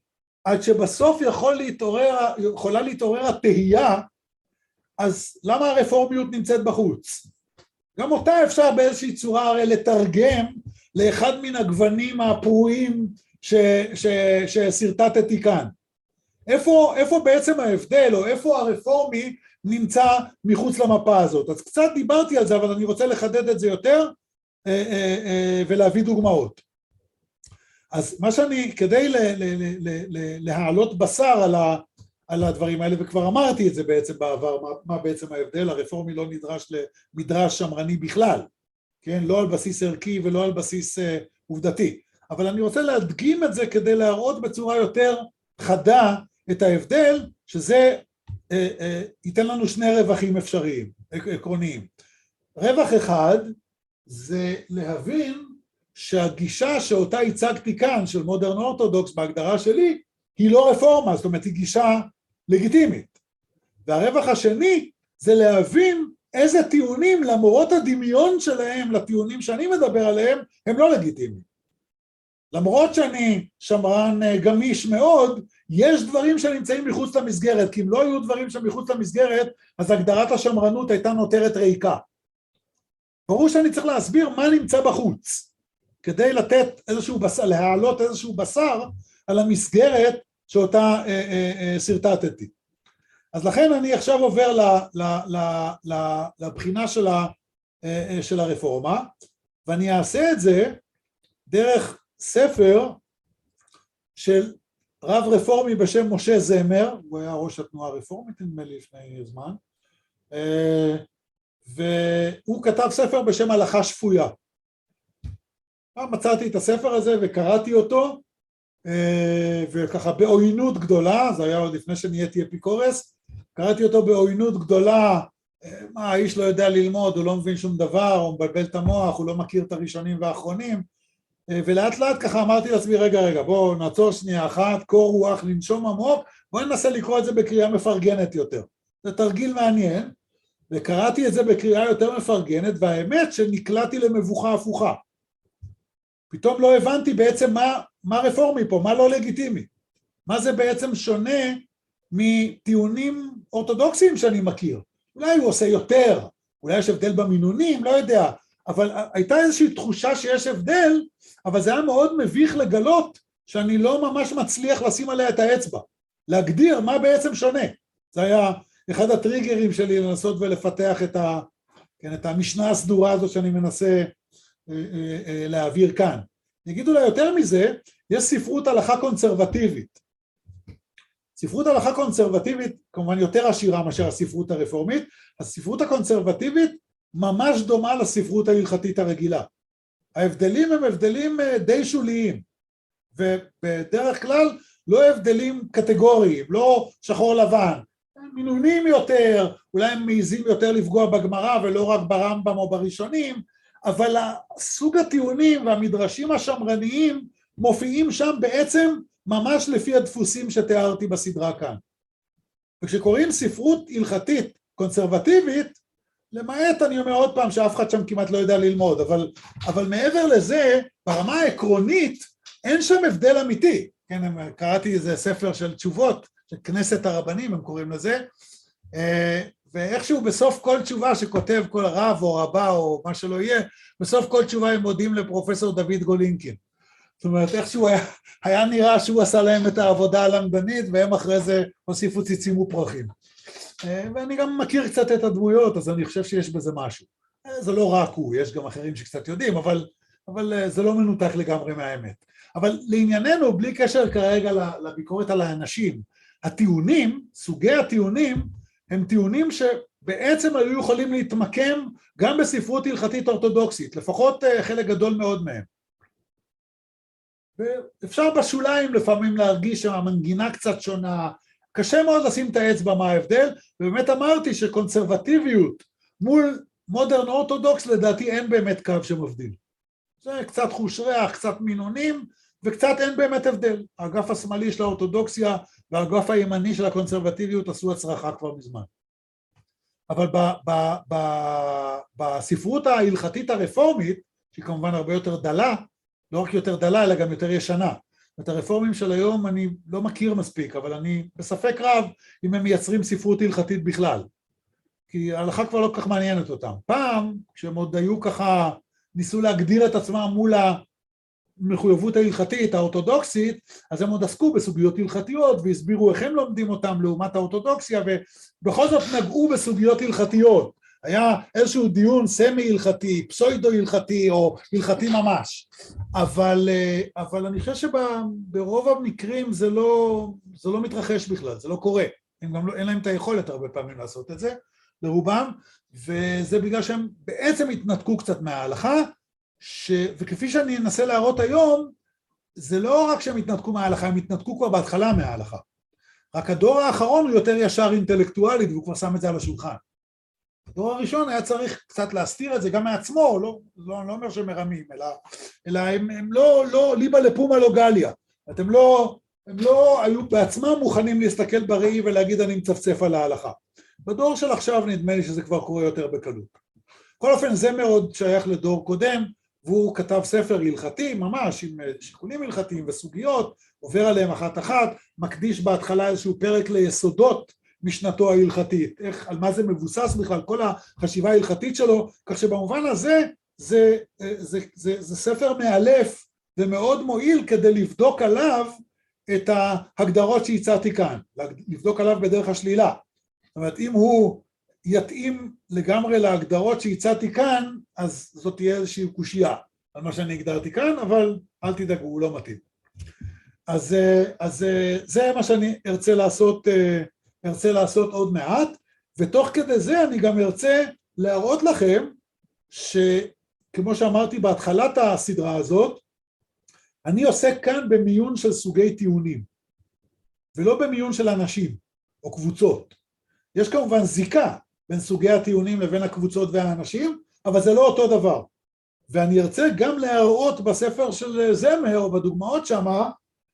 עד שבסוף יכול להתעורר, יכולה להתעורר התהייה, אז למה הרפורמיות נמצאת בחוץ? גם אותה אפשר באיזושהי צורה הרי לתרגם לאחד מן הגוונים הפרועים שסרטטתי כאן. איפה, איפה בעצם ההבדל, או איפה הרפורמי נמצא מחוץ למפה הזאת? אז קצת דיברתי על זה, אבל אני רוצה לחדד את זה יותר, ולהביא דוגמאות. אז מה שאני, כדי להעלות בשר על ה... על הדברים האלה, וכבר אמרתי את זה בעצם בעבר, מה, מה בעצם ההבדל, הרפורמי לא נדרש למדרש שמרני בכלל, כן, לא על בסיס ערכי ולא על בסיס אה, עובדתי, אבל אני רוצה להדגים את זה כדי להראות בצורה יותר חדה את ההבדל, שזה אה, אה, ייתן לנו שני רווחים אפשריים, עקרוניים. רווח אחד זה להבין שהגישה שאותה הצגתי כאן, של מודרן אורתודוקס בהגדרה שלי, היא לא רפורמה, זאת אומרת היא גישה לגיטימית. והרווח השני זה להבין איזה טיעונים למרות הדמיון שלהם לטיעונים שאני מדבר עליהם הם לא לגיטימיים. למרות שאני שמרן גמיש מאוד, יש דברים שנמצאים מחוץ למסגרת, כי אם לא היו דברים שמחוץ למסגרת, אז הגדרת השמרנות הייתה נותרת ריקה. ברור שאני צריך להסביר מה נמצא בחוץ, כדי לתת איזשהו בשר, להעלות איזשהו בשר, על המסגרת שאותה אה, אה, אה, סרטטתי. אז לכן אני עכשיו עובר ל, ל, ל, ל, לבחינה של, ה, אה, של הרפורמה, ואני אעשה את זה דרך ספר של רב רפורמי בשם משה זמר, הוא היה ראש התנועה הרפורמית נדמה לי לפני זמן, אה, והוא כתב ספר בשם הלכה שפויה. מצאתי את הספר הזה וקראתי אותו, וככה בעוינות גדולה, זה היה עוד לפני שנהייתי אפיקורס, קראתי אותו בעוינות גדולה, מה האיש לא יודע ללמוד, הוא לא מבין שום דבר, הוא מבלבל את המוח, הוא לא מכיר את הראשונים והאחרונים, ולאט לאט ככה אמרתי לעצמי, רגע רגע בואו נעצור שנייה אחת, קור רוח, לנשום עמוק, בואו ננסה לקרוא את זה בקריאה מפרגנת יותר, זה תרגיל מעניין, וקראתי את זה בקריאה יותר מפרגנת, והאמת שנקלעתי למבוכה הפוכה, פתאום לא הבנתי בעצם מה, מה רפורמי פה, מה לא לגיטימי, מה זה בעצם שונה מטיעונים אורתודוקסיים שאני מכיר, אולי הוא עושה יותר, אולי יש הבדל במינונים, לא יודע, אבל הייתה איזושהי תחושה שיש הבדל, אבל זה היה מאוד מביך לגלות שאני לא ממש מצליח לשים עליה את האצבע, להגדיר מה בעצם שונה, זה היה אחד הטריגרים שלי לנסות ולפתח את, ה, כן, את המשנה הסדורה הזאת שאני מנסה להעביר כאן. נגיד אולי יותר מזה, יש ספרות הלכה קונסרבטיבית. ספרות הלכה קונסרבטיבית כמובן יותר עשירה מאשר הספרות הרפורמית, הספרות הקונסרבטיבית ממש דומה לספרות ההלכתית הרגילה. ההבדלים הם הבדלים די שוליים, ובדרך כלל לא הבדלים קטגוריים, לא שחור לבן, מינונים יותר, אולי הם מעיזים יותר לפגוע בגמרא ולא רק ברמב"ם או בראשונים, אבל הסוג הטיעונים והמדרשים השמרניים מופיעים שם בעצם ממש לפי הדפוסים שתיארתי בסדרה כאן. וכשקוראים ספרות הלכתית קונסרבטיבית, למעט אני אומר עוד פעם שאף אחד שם כמעט לא יודע ללמוד, אבל, אבל מעבר לזה, ברמה העקרונית, אין שם הבדל אמיתי. כן, קראתי איזה ספר של תשובות, של כנסת הרבנים הם קוראים לזה, ואיכשהו בסוף כל תשובה שכותב כל רב או רבה או מה שלא יהיה, בסוף כל תשובה הם מודים לפרופסור דוד גולינקין. זאת אומרת, איכשהו היה, היה נראה שהוא עשה להם את העבודה הלמדנית, והם אחרי זה הוסיפו ציצים ופרחים. ואני גם מכיר קצת את הדמויות, אז אני חושב שיש בזה משהו. זה לא רק הוא, יש גם אחרים שקצת יודעים, אבל, אבל זה לא מנותק לגמרי מהאמת. אבל לענייננו, בלי קשר כרגע לביקורת על האנשים, הטיעונים, סוגי הטיעונים, הם טיעונים שבעצם היו יכולים להתמקם גם בספרות הלכתית אורתודוקסית, לפחות חלק גדול מאוד מהם. ואפשר בשוליים לפעמים להרגיש שהמנגינה קצת שונה, קשה מאוד לשים את האצבע מה ההבדל, ובאמת אמרתי שקונסרבטיביות מול מודרן אורתודוקס לדעתי אין באמת קו שמבדיל. זה קצת חוש ריח, קצת מינונים, וקצת אין באמת הבדל. האגף השמאלי של האורתודוקסיה והאגף הימני של הקונסרבטיביות עשו הצרחה כבר מזמן. אבל ב, ב, ב, בספרות ההלכתית הרפורמית, שהיא כמובן הרבה יותר דלה, לא רק יותר דלה אלא גם יותר ישנה, את הרפורמים של היום אני לא מכיר מספיק, אבל אני בספק רב אם הם מייצרים ספרות הלכתית בכלל. כי ההלכה כבר לא כל כך מעניינת אותם. פעם, כשהם עוד היו ככה, ניסו להגדיר את עצמם מול המחויבות ההלכתית, האורתודוקסית, אז הם עוד עסקו בסוגיות הלכתיות, והסבירו איך הם לומדים אותם לעומת האורתודוקסיה, ובכל זאת נגעו בסוגיות הלכתיות. היה איזשהו דיון סמי-הלכתי, פסוידו-הלכתי, או הלכתי ממש. אבל, אבל אני חושב שברוב המקרים זה לא, זה לא מתרחש בכלל, זה לא קורה. הם גם לא, אין להם את היכולת הרבה פעמים לעשות את זה. לרובם, וזה בגלל שהם בעצם התנתקו קצת מההלכה, ש... וכפי שאני אנסה להראות היום, זה לא רק שהם התנתקו מההלכה, הם התנתקו כבר בהתחלה מההלכה. רק הדור האחרון הוא יותר ישר אינטלקטואלית, והוא כבר שם את זה על השולחן. הדור הראשון היה צריך קצת להסתיר את זה גם מעצמו, לא, לא, לא אומר שהם מרמים, אלא, אלא הם, הם לא, לא ליבה לפומה לא גליה. אתם לא, הם לא היו בעצמם מוכנים להסתכל בראי ולהגיד אני מצפצף על ההלכה. בדור של עכשיו נדמה לי שזה כבר קורה יותר בקלות. בכל אופן זה מאוד שייך לדור קודם, והוא כתב ספר הלכתי ממש עם שיקולים הלכתיים וסוגיות, עובר עליהם אחת אחת, מקדיש בהתחלה איזשהו פרק ליסודות משנתו ההלכתית, איך, על מה זה מבוסס בכלל, כל החשיבה ההלכתית שלו, כך שבמובן הזה זה, זה, זה, זה, זה ספר מאלף ומאוד מועיל כדי לבדוק עליו את ההגדרות שהצעתי כאן, לבדוק עליו בדרך השלילה. זאת אומרת, אם הוא יתאים לגמרי להגדרות שהצעתי כאן, אז זאת תהיה איזושהי קושייה על מה שאני הגדרתי כאן, אבל אל תדאגו, הוא לא מתאים. אז, אז זה מה שאני ארצה לעשות, ארצה לעשות עוד מעט, ותוך כדי זה אני גם ארצה להראות לכם, שכמו שאמרתי בהתחלת הסדרה הזאת, אני עוסק כאן במיון של סוגי טיעונים, ולא במיון של אנשים או קבוצות. יש כמובן זיקה בין סוגי הטיעונים לבין הקבוצות והאנשים, אבל זה לא אותו דבר. ואני ארצה גם להראות בספר של זמר, או בדוגמאות שמה,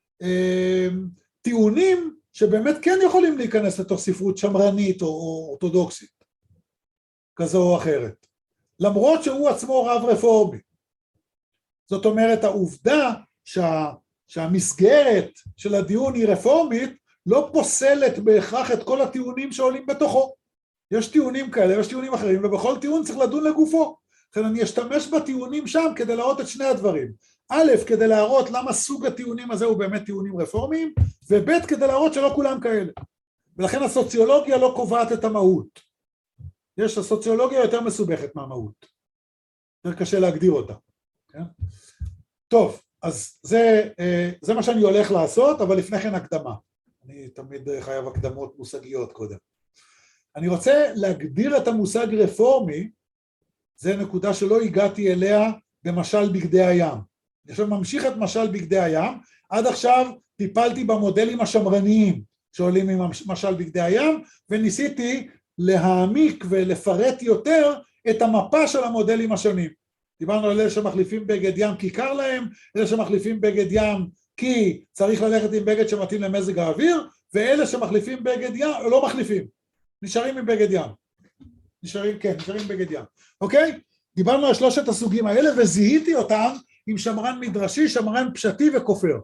טיעונים שבאמת כן יכולים להיכנס לתוך ספרות שמרנית או אורתודוקסית, כזו או אחרת. למרות שהוא עצמו רב רפורמי. זאת אומרת, העובדה שה, שהמסגרת של הדיון היא רפורמית, לא פוסלת בהכרח את כל הטיעונים שעולים בתוכו. יש טיעונים כאלה, יש טיעונים אחרים, ובכל טיעון צריך לדון לגופו. לכן אני אשתמש בטיעונים שם כדי להראות את שני הדברים. א', כדי להראות למה סוג הטיעונים הזה הוא באמת טיעונים רפורמיים, וב', כדי להראות שלא כולם כאלה. ולכן הסוציולוגיה לא קובעת את המהות. יש הסוציולוגיה יותר מסובכת מהמהות. יותר קשה להגדיר אותה. כן? טוב, אז זה, זה מה שאני הולך לעשות, אבל לפני כן הקדמה. אני תמיד חייב הקדמות מושגיות קודם. אני רוצה להגדיר את המושג רפורמי, זה נקודה שלא הגעתי אליה במשל בגדי הים. אני עכשיו ממשיך את משל בגדי הים, עד עכשיו טיפלתי במודלים השמרניים שעולים ממשל בגדי הים, וניסיתי להעמיק ולפרט יותר את המפה של המודלים השונים. דיברנו על אלה שמחליפים בגד ים כי קר להם, אלה שמחליפים בגד ים כי צריך ללכת עם בגד שמתאים למזג האוויר, ואלה שמחליפים בגד ים, לא מחליפים, נשארים עם בגד ים. נשארים, כן, נשארים עם בגד ים. אוקיי? דיברנו על שלושת הסוגים האלה, וזיהיתי אותם עם שמרן מדרשי, שמרן פשטי וכופר.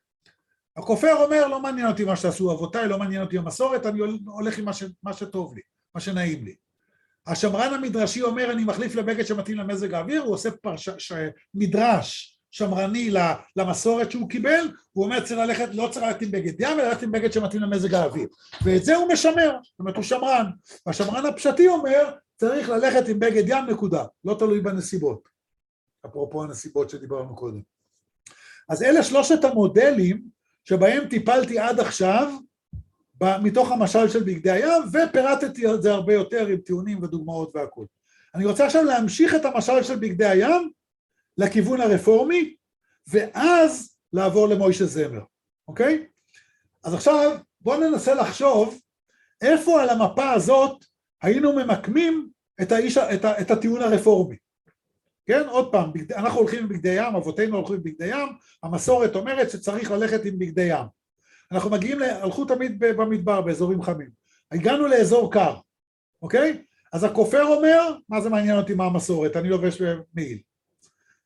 הכופר אומר, לא מעניין אותי מה שעשו אבותיי, לא מעניין אותי המסורת, אני הולך עם מה, ש, מה שטוב לי, מה שנעים לי. השמרן המדרשי אומר, אני מחליף לבגד שמתאים למזג האוויר, הוא עושה פרש, ש, מדרש שמרני למסורת שהוא קיבל, הוא אומר, צריך ללכת, לא צריך ללכת עם בגד ים, אלא ללכת עם בגד שמתאים למזג האוויר. ואת זה הוא משמר, זאת אומרת, הוא שמרן. והשמרן הפשטי אומר, צריך ללכת עם בגד ים נקודה, לא תלוי בנסיבות. אפרופו הנסיבות שדיברנו קודם. אז אלה שלושת המודלים שבהם טיפלתי עד עכשיו, מתוך המשל של בגדי הים, ופירטתי את זה הרבה יותר עם טיעונים ודוגמאות והכל. אני רוצה עכשיו להמשיך את המשל של בגדי הים, לכיוון הרפורמי, ואז לעבור למוישה זמר, אוקיי? אז עכשיו בואו ננסה לחשוב, איפה על המפה הזאת היינו ממקמים את, האיש, את, ה, את הטיעון הרפורמי. כן, עוד פעם, בגד... אנחנו הולכים עם בגדי ים, אבותינו הולכים עם בגדי ים, המסורת אומרת שצריך ללכת עם בגדי ים. אנחנו מגיעים, הלכו תמיד במדבר, באזורים חמים. הגענו לאזור קר, אוקיי? אז הכופר אומר, מה זה מעניין אותי מה המסורת, אני לובש מעיל.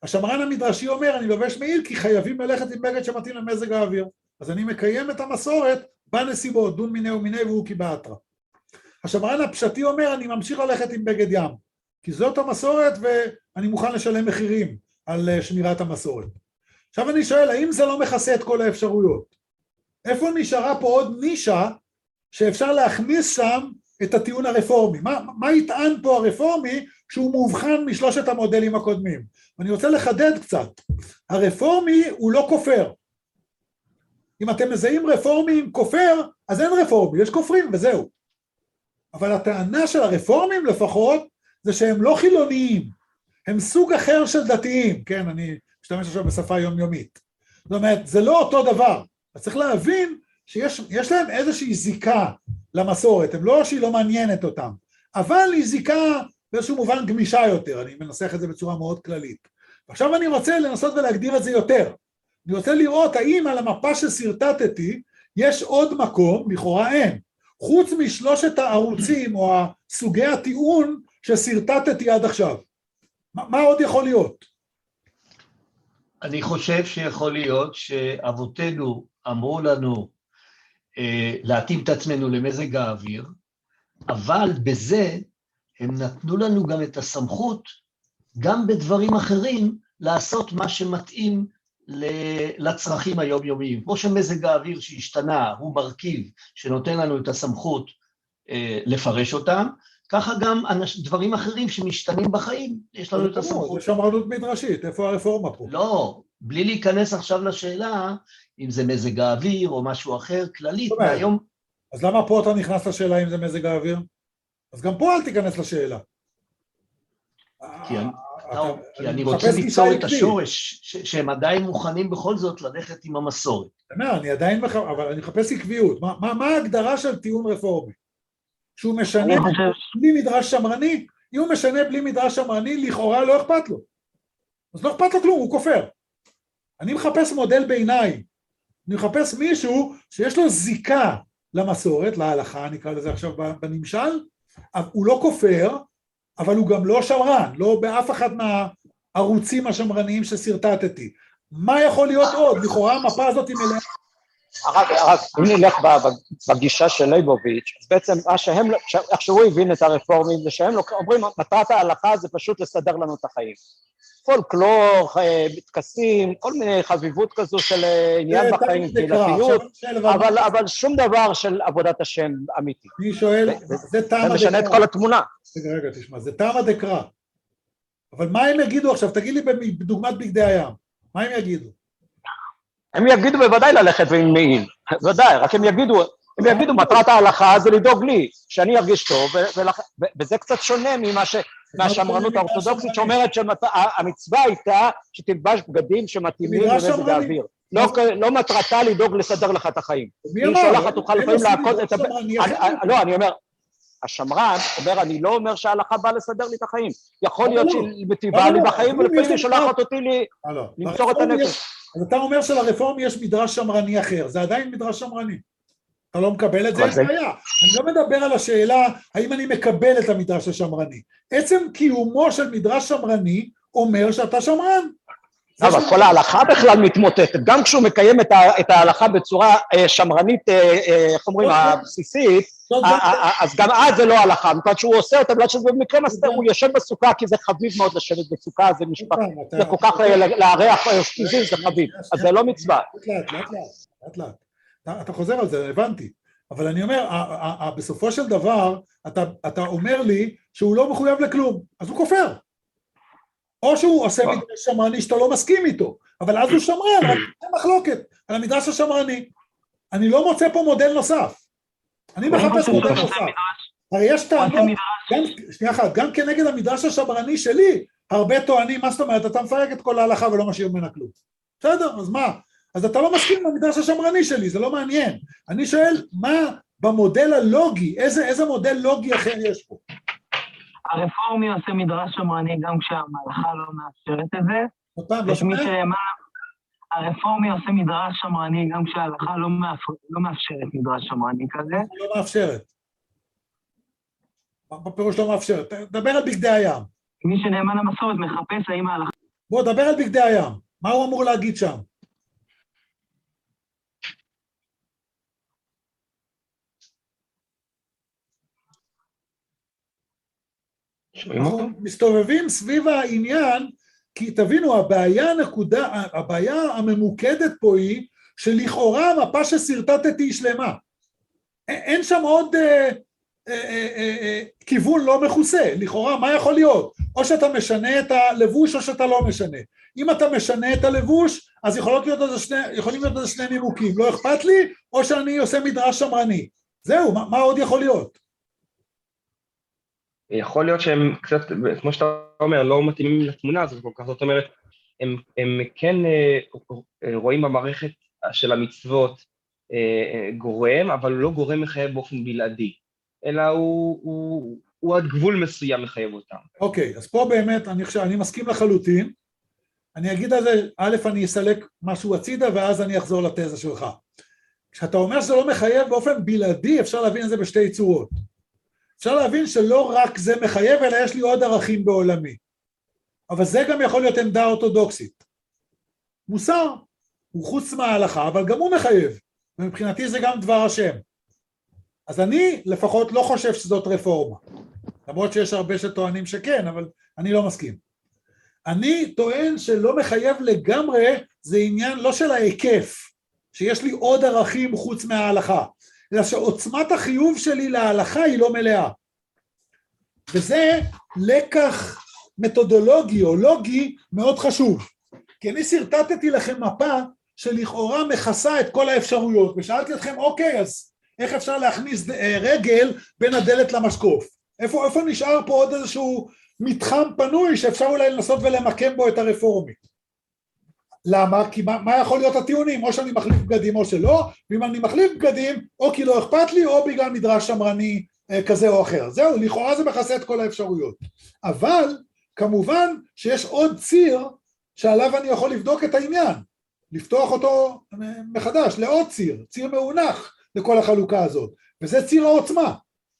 השמרן המדרשי אומר, אני לובש מעיל כי חייבים ללכת עם בגד שמתאים למזג האוויר. אז אני מקיים את המסורת בנסיבות, דון מיני ומיני והוא כי באתרא. השמרן הפשטי אומר, אני ממשיך ללכת עם בגד ים, כי זאת המסורת ואני מוכן לשלם מחירים על שמירת המסורת. עכשיו אני שואל, האם זה לא מכסה את כל האפשרויות? איפה נשארה פה עוד נישה שאפשר להכניס שם את הטיעון הרפורמי? מה, מה יטען פה הרפורמי שהוא מובחן משלושת המודלים הקודמים? אני רוצה לחדד קצת. הרפורמי הוא לא כופר. אם אתם מזהים רפורמי עם כופר, אז אין רפורמי, יש כופרים וזהו. אבל הטענה של הרפורמים לפחות, זה שהם לא חילוניים, הם סוג אחר של דתיים, כן, אני משתמש עכשיו בשפה יומיומית. זאת אומרת, זה לא אותו דבר. אז צריך להבין שיש יש להם איזושהי זיקה למסורת, הם לא שהיא לא מעניינת אותם, אבל היא זיקה באיזשהו מובן גמישה יותר, אני מנסח את זה בצורה מאוד כללית. עכשיו אני רוצה לנסות ולהגדיר את זה יותר. אני רוצה לראות האם על המפה שסרטטתי יש עוד מקום, לכאורה אין, חוץ משלושת הערוצים או סוגי הטיעון שסרטטתי עד עכשיו. מה, מה עוד יכול להיות? אני חושב שיכול להיות שאבותינו אמרו לנו אה, להתאים את עצמנו למזג האוויר, אבל בזה הם נתנו לנו גם את הסמכות, גם בדברים אחרים, לעשות מה שמתאים לצרכים היומיומיים. כמו שמזג האוויר שהשתנה הוא מרכיב שנותן לנו את הסמכות אה, לפרש אותם, ככה גם דברים אחרים שמשתנים בחיים, יש לנו את הסמכות. זה שמרנות מדרשית, איפה הרפורמה פה? לא, בלי להיכנס עכשיו לשאלה, אם זה מזג האוויר או משהו אחר, כללית, מהיום... אז למה פה אתה נכנס לשאלה אם זה מזג האוויר? אז גם פה אל תיכנס לשאלה. כי אני, לא, כי אני רוצה ליצור את השורש, שהם עדיין מוכנים בכל זאת ללכת עם המסורת. אני עדיין, אבל אני מחפש עקביות. מה ההגדרה של טיעון רפורמי? שהוא משנה בלי מדרש שמרני, אם הוא משנה בלי מדרש שמרני, לכאורה לא אכפת לו. אז לא אכפת לו כלום, הוא כופר. אני מחפש מודל ביניים. אני מחפש מישהו שיש לו זיקה למסורת, להלכה, נקרא לזה עכשיו בנמשל, הוא לא כופר, אבל הוא גם לא שמרן, לא באף אחד מהערוצים השמרניים שסרטטתי. מה יכול להיות עוד? לכאורה המפה הזאת היא מלאה. הרב, אם נלך בגישה של ליבוביץ', אז בעצם מה שהם, איך שהוא הבין את הרפורמים, זה שהם אומרים, מטרת ההלכה זה פשוט לסדר לנו את החיים. פולקלור, מתכסים, כל מיני חביבות כזו של עניין בחיים, גילתיות, אבל שום דבר של עבודת השם אמיתי. אני שואל, זה טעם הדקרא. זה משנה את כל התמונה. רגע, רגע, תשמע, זה טעם הדקרא. אבל מה הם יגידו עכשיו? תגיד לי בדוגמת בגדי הים, מה הם יגידו? הם יגידו בוודאי ללכת ועם מעיל, בוודאי, רק הם יגידו, הם יגידו, מטרת ההלכה זה לדאוג לי, שאני ארגיש טוב, וזה קצת שונה ממה ש... מהשמרנות האורתודוקסית שאומרת שהמצווה הייתה שתלבש בגדים שמתאימים למזג האוויר. לא מטרתה לדאוג לסדר לך את החיים. היא שולחת תוכל לפעמים להכות את... לא, אני אומר, השמרן אומר, אני לא אומר שההלכה באה לסדר לי את החיים. יכול להיות שהיא מטיבה לי בחיים, ולפעמים היא שולחת אותי למסור את הנפש. אז אתה אומר שלרפורמי יש מדרש שמרני אחר, זה עדיין מדרש שמרני. אתה לא מקבל את זה, יש בעיה. אני לא מדבר על השאלה, האם אני מקבל את המדרש השמרני. עצם קיומו של מדרש שמרני, אומר שאתה שמרן. אבל כל ההלכה בכלל מתמוטטת, גם כשהוא מקיים את ההלכה בצורה שמרנית, איך אומרים, הבסיסית, אז גם אז זה לא הלכה, מפני שהוא עושה אותה, בגלל שזה במקרה מסתר, הוא יושב בסוכה, כי זה חביב מאוד לשבת בסוכה, זה משפט, זה כל כך להריח פיזי, זה חביב, אז זה לא מצווה. לאט לאט, לאט לאט. אתה חוזר על זה, הבנתי, אבל אני אומר, בסופו של דבר, אתה אומר לי שהוא לא מחויב לכלום, אז הוא כופר. או שהוא עושה מדרש שמרני שאתה לא מסכים איתו, אבל אז הוא שמרן, רק אין מחלוקת על המדרש השמרני. אני לא מוצא פה מודל נוסף. אני מחפש מודל נוסף. הרי יש טענות, שנייה אחת, גם כנגד המדרש השמרני שלי, הרבה טוענים, מה זאת אומרת, אתה מפרק את כל ההלכה ולא משאיר ממנה כלום. בסדר, אז מה? אז אתה לא מסכים עם המדרש השמרני שלי, זה לא מעניין. אני שואל, מה במודל הלוגי, איזה, איזה מודל לוגי אחר יש פה? הרפורמי עושה מדרש שמרני גם כשהמלאכה לא מאפשרת את זה. אותם, לא שמעת? הרפורמי עושה מדרש שמרני גם כשההלכה לא, מאפשר, לא מאפשרת מדרש שמרני כזה. לא מאפשרת. בפירוש לא מאפשרת. דבר על בגדי הים. מי שנאמן למסורת מחפש האם ההלכה... בוא, דבר על בגדי הים. מה הוא אמור להגיד שם? אנחנו מסתובבים סביב העניין, כי תבינו, הבעיה הנקודה, הבעיה הממוקדת פה היא, שלכאורה המפה שסרטטתי היא שלמה. אין שם עוד אה, אה, אה, אה, כיוון לא מכוסה. לכאורה, מה יכול להיות? או שאתה משנה את הלבוש או שאתה לא משנה. אם אתה משנה את הלבוש, אז יכולות להיות איזה שני, יכולים להיות איזה שני נימוקים. לא אכפת לי, או שאני עושה מדרש שמרני. זהו, מה, מה עוד יכול להיות? יכול להיות שהם קצת, כמו שאתה אומר, לא מתאימים לתמונה הזאת כל כך, זאת אומרת, הם, הם כן רואים במערכת של המצוות גורם, אבל לא גורם מחייב באופן בלעדי, אלא הוא, הוא, הוא עד גבול מסוים מחייב אותם. אוקיי, אז פה באמת, אני חושב, אני מסכים לחלוטין, אני אגיד על זה, א', אני אסלק משהו הצידה, ואז אני אחזור לתזה שלך. כשאתה אומר שזה לא מחייב באופן בלעדי, אפשר להבין את זה בשתי צורות. אפשר להבין שלא רק זה מחייב, אלא יש לי עוד ערכים בעולמי. אבל זה גם יכול להיות עמדה אורתודוקסית. מוסר הוא חוץ מההלכה, אבל גם הוא מחייב. ומבחינתי זה גם דבר השם. אז אני לפחות לא חושב שזאת רפורמה. למרות שיש הרבה שטוענים שכן, אבל אני לא מסכים. אני טוען שלא מחייב לגמרי, זה עניין לא של ההיקף, שיש לי עוד ערכים חוץ מההלכה. אלא שעוצמת החיוב שלי להלכה היא לא מלאה. וזה לקח מתודולוגי או לוגי מאוד חשוב. כי אני סרטטתי לכם מפה שלכאורה מכסה את כל האפשרויות, ושאלתי אתכם, אוקיי, אז איך אפשר להכניס רגל בין הדלת למשקוף? איפה, איפה נשאר פה עוד איזשהו מתחם פנוי שאפשר אולי לנסות ולמקם בו את הרפורמית? למה? כי מה, מה יכול להיות הטיעונים? או שאני מחליף בגדים או שלא, ואם אני מחליף בגדים, או כי לא אכפת לי, או בגלל מדרש שמרני אה, כזה או אחר. זהו, לכאורה זה מכסה את כל האפשרויות. אבל, כמובן שיש עוד ציר שעליו אני יכול לבדוק את העניין, לפתוח אותו מחדש, לעוד ציר, ציר מאונח לכל החלוקה הזאת, וזה ציר העוצמה.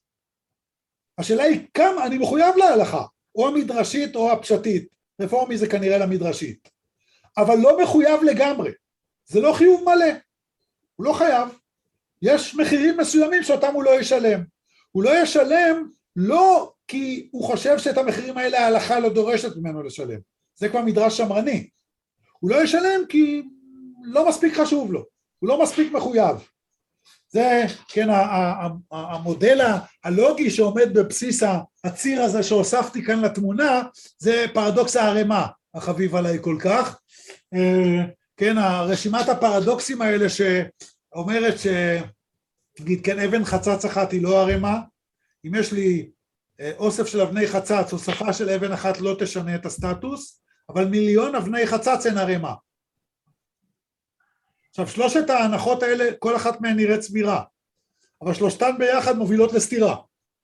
השאלה היא כמה אני מחויב להלכה, או המדרשית או הפשטית, רפורמי זה כנראה למדרשית. אבל לא מחויב לגמרי, זה לא חיוב מלא, הוא לא חייב, יש מחירים מסוימים שאותם הוא לא ישלם, הוא לא ישלם לא כי הוא חושב שאת המחירים האלה ההלכה לא דורשת ממנו לשלם, זה כבר מדרש שמרני, הוא לא ישלם כי לא מספיק חשוב לו, הוא לא מספיק מחויב, זה כן המודל הלוגי שעומד בבסיס הציר הזה שהוספתי כאן לתמונה, זה פרדוקס הערמה, החביב עליי כל כך, כן, הרשימת הפרדוקסים האלה שאומרת שנגיד כן אבן חצץ אחת היא לא הרמה, אם יש לי אוסף של אבני חצץ, הוספה של אבן אחת לא תשנה את הסטטוס, אבל מיליון אבני חצץ הן הרמה. עכשיו שלושת ההנחות האלה, כל אחת מהן נראית סבירה, אבל שלושתן ביחד מובילות לסתירה.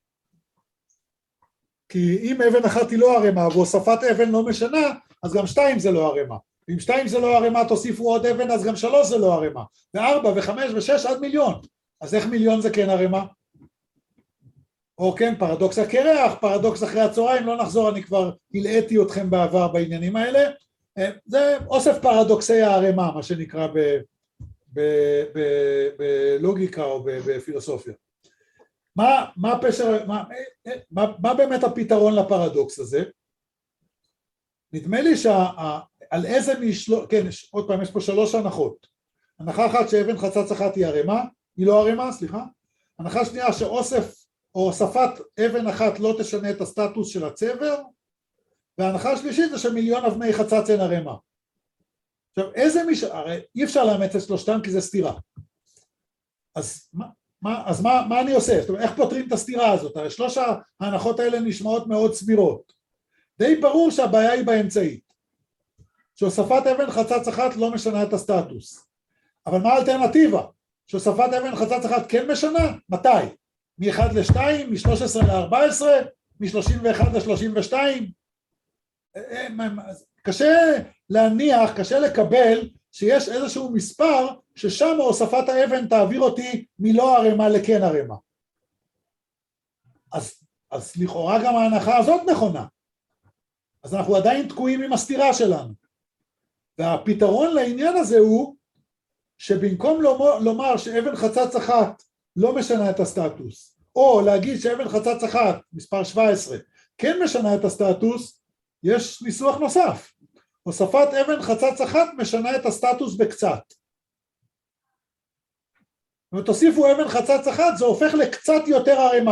כי אם אבן אחת היא לא הרמה והוספת אבן לא משנה, אז גם שתיים זה לא הרמה. ואם שתיים זה לא הרמה, תוסיפו עוד אבן, אז גם שלוש זה לא הרמה. וארבע וחמש ושש עד מיליון. אז איך מיליון זה כן הרמה? או כן, פרדוקס הקרח, פרדוקס אחרי הצהריים, לא נחזור, אני כבר הלאיתי אתכם בעבר בעניינים האלה. זה אוסף פרדוקסי הרמה, מה שנקרא בלוגיקה או בפילוסופיה. מה, מה הפשר, מה, מה, מה באמת הפתרון לפרדוקס הזה? נדמה לי שעל איזה משלוש, כן, עוד פעם, יש פה שלוש הנחות. הנחה אחת שאבן חצץ אחת היא הרמה, היא לא הרמה, סליחה. הנחה שנייה שאוסף או הוספת אבן אחת לא תשנה את הסטטוס של הצבר, וההנחה השלישית זה שמיליון אבני חצץ הן הרמה. עכשיו, איזה מש... הרי אי אפשר לאמץ את שלושתם כי זה סתירה. אז מה, מה, אז מה, מה אני עושה? זאת אומרת, איך פותרים את הסתירה הזאת? הרי שלוש ההנחות האלה נשמעות מאוד סבירות. די ברור שהבעיה היא באמצעית. שהוספת אבן חצץ אחת לא משנה את הסטטוס. אבל מה האלטרנטיבה? שהוספת אבן חצץ אחת כן משנה? מתי? מ-אחד ל-שתיים, מ-שלוש עשרה ל-ארבע עשרה, מ-שלושים ואחת ל-שלושים ושתיים? קשה להניח, קשה לקבל שיש איזשהו מספר ששם הוספת האבן תעביר אותי מלא הרמה לכן הרמה. אז, אז לכאורה גם ההנחה הזאת נכונה. אז אנחנו עדיין תקועים עם הסתירה שלנו. והפתרון לעניין הזה הוא, שבמקום לומר, לומר שאבן חצץ אחת לא משנה את הסטטוס, או להגיד שאבן חצץ אחת, מספר שבע עשרה, כן משנה את הסטטוס, יש ניסוח נוסף. הוספת אבן חצץ אחת משנה את הסטטוס בקצת. ותוסיפו אבן חצץ אחת, זה הופך לקצת יותר ערימה.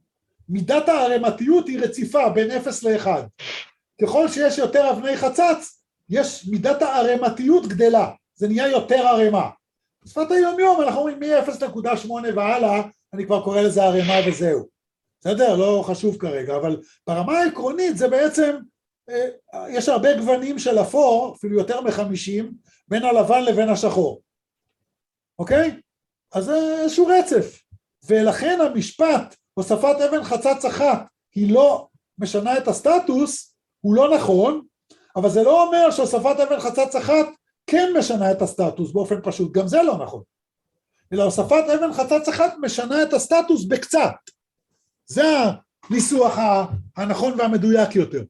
מידת הערימתיות היא רציפה בין אפס לאחד. ככל שיש יותר אבני חצץ, יש מידת הערימתיות גדלה. זה נהיה יותר ערימה. בשפת היום יום אנחנו אומרים מ-אפס נקודה שמונה והלאה, אני כבר קורא לזה ערימה וזהו. בסדר? לא חשוב כרגע, אבל ברמה העקרונית זה בעצם, יש הרבה גוונים של אפור, אפילו יותר מחמישים, בין הלבן לבין השחור. אוקיי? אז זה איזשהו רצף. ולכן המשפט, הוספת אבן חצץ אחת, היא לא משנה את הסטטוס, הוא לא נכון, אבל זה לא אומר שהוספת אבן חצץ אחת כן משנה את הסטטוס באופן פשוט, גם זה לא נכון. אלא הוספת אבן חצץ אחת משנה את הסטטוס בקצת. זה הניסוח הנכון והמדויק יותר.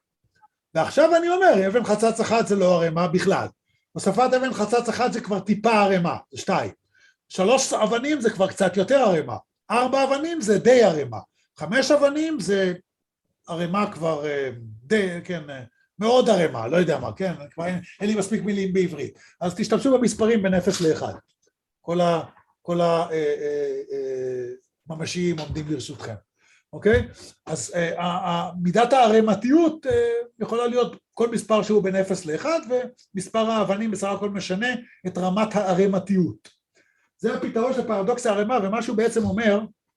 ועכשיו אני אומר, אבן חצץ אחת זה לא ערימה בכלל. הוספת אבן חצץ אחת זה כבר טיפה ערימה, זה שתיים. שלוש אבנים זה כבר קצת יותר ערימה. ארבע אבנים זה די ערימה. חמש אבנים זה ערימה כבר די, כן, מאוד ערימה, לא יודע מה, כן, כבר אין, אין לי מספיק מילים בעברית. אז תשתמשו במספרים בין אפס לאחד. כל ה, כל ה, אה, אה, אה, ממשיים עומדים לרשותכם. אוקיי? אז אה, מידת הערימתיות אה, יכולה להיות כל מספר שהוא בין אפס לאחד, ומספר האבנים בסך הכל משנה את רמת הערימתיות. זה הפתרון של פרדוקס הערימה, ומה שהוא בעצם אומר,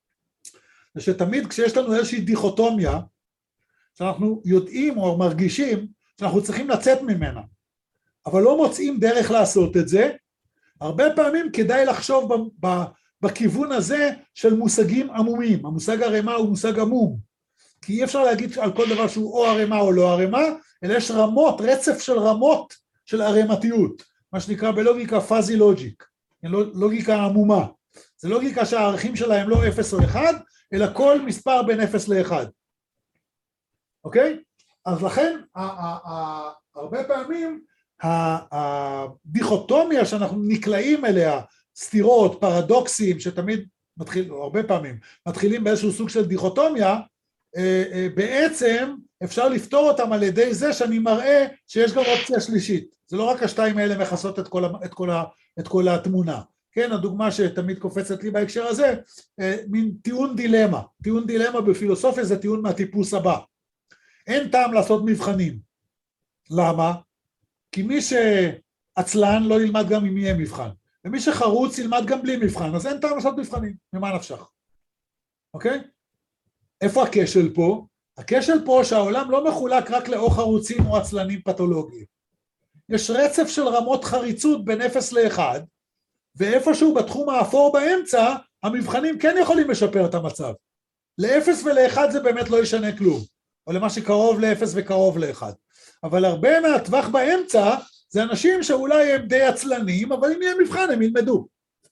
זה שתמיד כשיש לנו איזושהי דיכוטומיה, שאנחנו יודעים או מרגישים שאנחנו צריכים לצאת ממנה, אבל לא מוצאים דרך לעשות את זה, הרבה פעמים כדאי לחשוב ב- ב- בכיוון הזה של מושגים עמומים. המושג ערימה הוא מושג עמום, כי אי אפשר להגיד על כל דבר שהוא או ערימה או לא ערימה, אלא יש רמות, רצף של רמות של ערימתיות, מה שנקרא בלוגיקה פאזי לוג'יק, לוגיקה עמומה. זה לוגיקה שהערכים שלה הם לא אפס או אחד, אלא כל מספר בין אפס לאחד. אוקיי? אז לכן, הרבה פעמים, הדיכוטומיה שאנחנו נקלעים אליה, סתירות, פרדוקסים, שתמיד מתחיל, או הרבה פעמים, מתחילים באיזשהו סוג של דיכוטומיה, בעצם אפשר לפתור אותם על ידי זה שאני מראה שיש גם אופציה שלישית. זה לא רק השתיים האלה מכסות את כל, את כל, את כל התמונה. כן, הדוגמה שתמיד קופצת לי בהקשר הזה, מין טיעון דילמה. טיעון דילמה בפילוסופיה זה טיעון מהטיפוס הבא. אין טעם לעשות מבחנים. למה? כי מי שעצלן לא ילמד גם אם יהיה מבחן. ומי שחרוץ ילמד גם בלי מבחן, אז אין טעם לעשות מבחנים. ממה נפשך? אוקיי? איפה הכשל פה? הכשל פה שהעולם לא מחולק רק לאו חרוצים או עצלנים פתולוגיים. יש רצף של רמות חריצות בין אפס לאחד, ואיפשהו בתחום האפור באמצע, המבחנים כן יכולים לשפר את המצב. לאפס ולאחד זה באמת לא ישנה כלום, או למה שקרוב לאפס וקרוב לאחד. אבל הרבה מהטווח באמצע, זה אנשים שאולי הם די עצלנים, אבל אם יהיה מבחן הם ילמדו.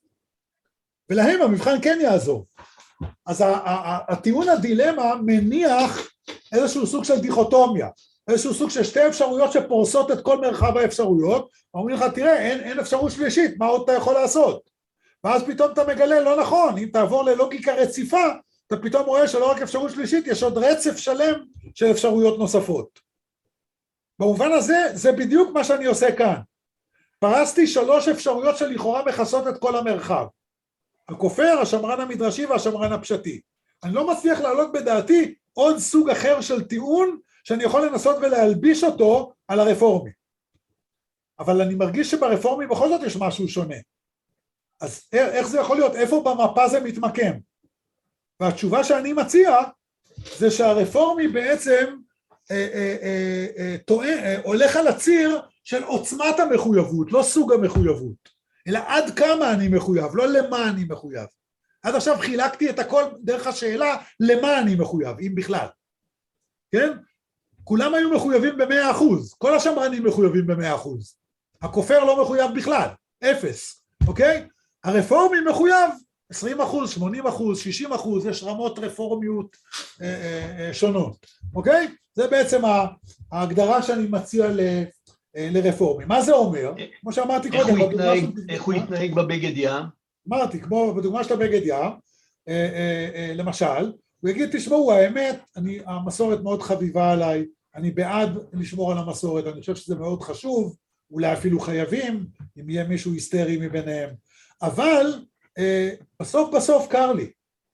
ולהם המבחן כן יעזור. אז הטיעון הדילמה מניח איזשהו סוג של דיכוטומיה, איזשהו סוג של שתי אפשרויות שפורסות את כל מרחב האפשרויות, אומרים לך, תראה, אין, אין אפשרות שלישית, מה עוד אתה יכול לעשות? ואז פתאום אתה מגלה, לא נכון, אם תעבור ללוגיקה רציפה, אתה פתאום רואה שלא רק אפשרות שלישית, יש עוד רצף שלם של אפשרויות נוספות. במובן הזה, זה בדיוק מה שאני עושה כאן. פרסתי שלוש אפשרויות שלכאורה מכסות את כל המרחב. הכופר, השמרן המדרשי והשמרן הפשטי. אני לא מצליח להעלות בדעתי עוד סוג אחר של טיעון, שאני יכול לנסות ולהלביש אותו על הרפורמי. אבל אני מרגיש שברפורמי בכל זאת יש משהו שונה. אז איך זה יכול להיות? איפה במפה זה מתמקם? והתשובה שאני מציע, זה שהרפורמי בעצם אה, אה, אה, אה, טועה, אה, הולך על הציר של עוצמת המחויבות, לא סוג המחויבות, אלא עד כמה אני מחויב, לא למה אני מחויב. עד עכשיו חילקתי את הכל דרך השאלה, למה אני מחויב, אם בכלל. כן? כולם היו מחויבים במאה אחוז, כל השמרנים מחויבים במאה אחוז. הכופר לא מחויב בכלל, אפס, אוקיי? הרפורמי מחויב עשרים אחוז, שמונים אחוז, שישים אחוז, יש רמות רפורמיות אה, אה, שונות, אוקיי? זה בעצם ההגדרה שאני מציע לרפורמי. מה זה אומר? כמו שאמרתי קודם, איך הוא יתנהג בבגד ים? אמרתי, כמו בדוגמה של הבגד ים, למשל, הוא יגיד, תשמעו, האמת, אני, המסורת מאוד חביבה עליי, אני בעד לשמור על המסורת, אני חושב שזה מאוד חשוב, אולי אפילו חייבים, אם יהיה מישהו היסטרי מביניהם, אבל בסוף בסוף קר לי,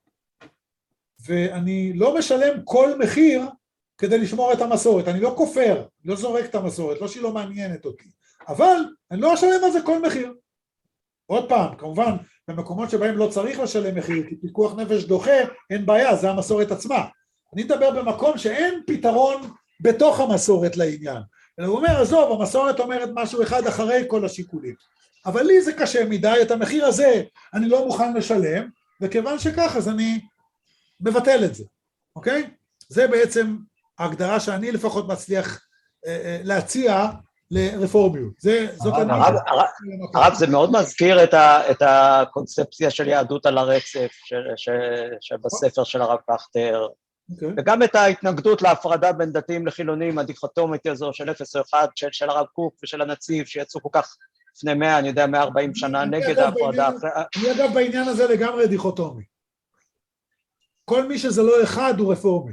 ואני לא משלם כל מחיר כדי לשמור את המסורת, אני לא כופר, לא זורק את המסורת, לא שהיא לא מעניינת אותי, אבל אני לא אשלם על זה כל מחיר. עוד פעם, כמובן, במקומות שבהם לא צריך לשלם מחיר, כי פיקוח נפש דוחה, אין בעיה, זה המסורת עצמה. אני מדבר במקום שאין פתרון בתוך המסורת לעניין. אלא הוא אומר, עזוב, המסורת אומרת משהו אחד אחרי כל השיקולים. אבל לי זה קשה מדי, את המחיר הזה אני לא מוכן לשלם, וכיוון שכך, אז אני מבטל את זה, אוקיי? זה בעצם ההגדרה שאני לפחות מצליח אה, אה, להציע לרפורמיות. זה, זאת הרב, הרב, הרב, זה מאוד מזכיר את, ה, את הקונספציה של יהדות על הרצף, שבספר של הרב פכטר, okay. וגם את ההתנגדות להפרדה בין דתיים לחילונים, הדיכוטומית הזו של אפס או אחד, של, של הרב קוק ושל הנציב, שיצאו כל כך לפני מאה, אני יודע, מאה וארבעים שנה נגד ההפרדה. אני אגב בעניין הזה לגמרי דיכוטומי. כל מי שזה לא אחד הוא רפורמי.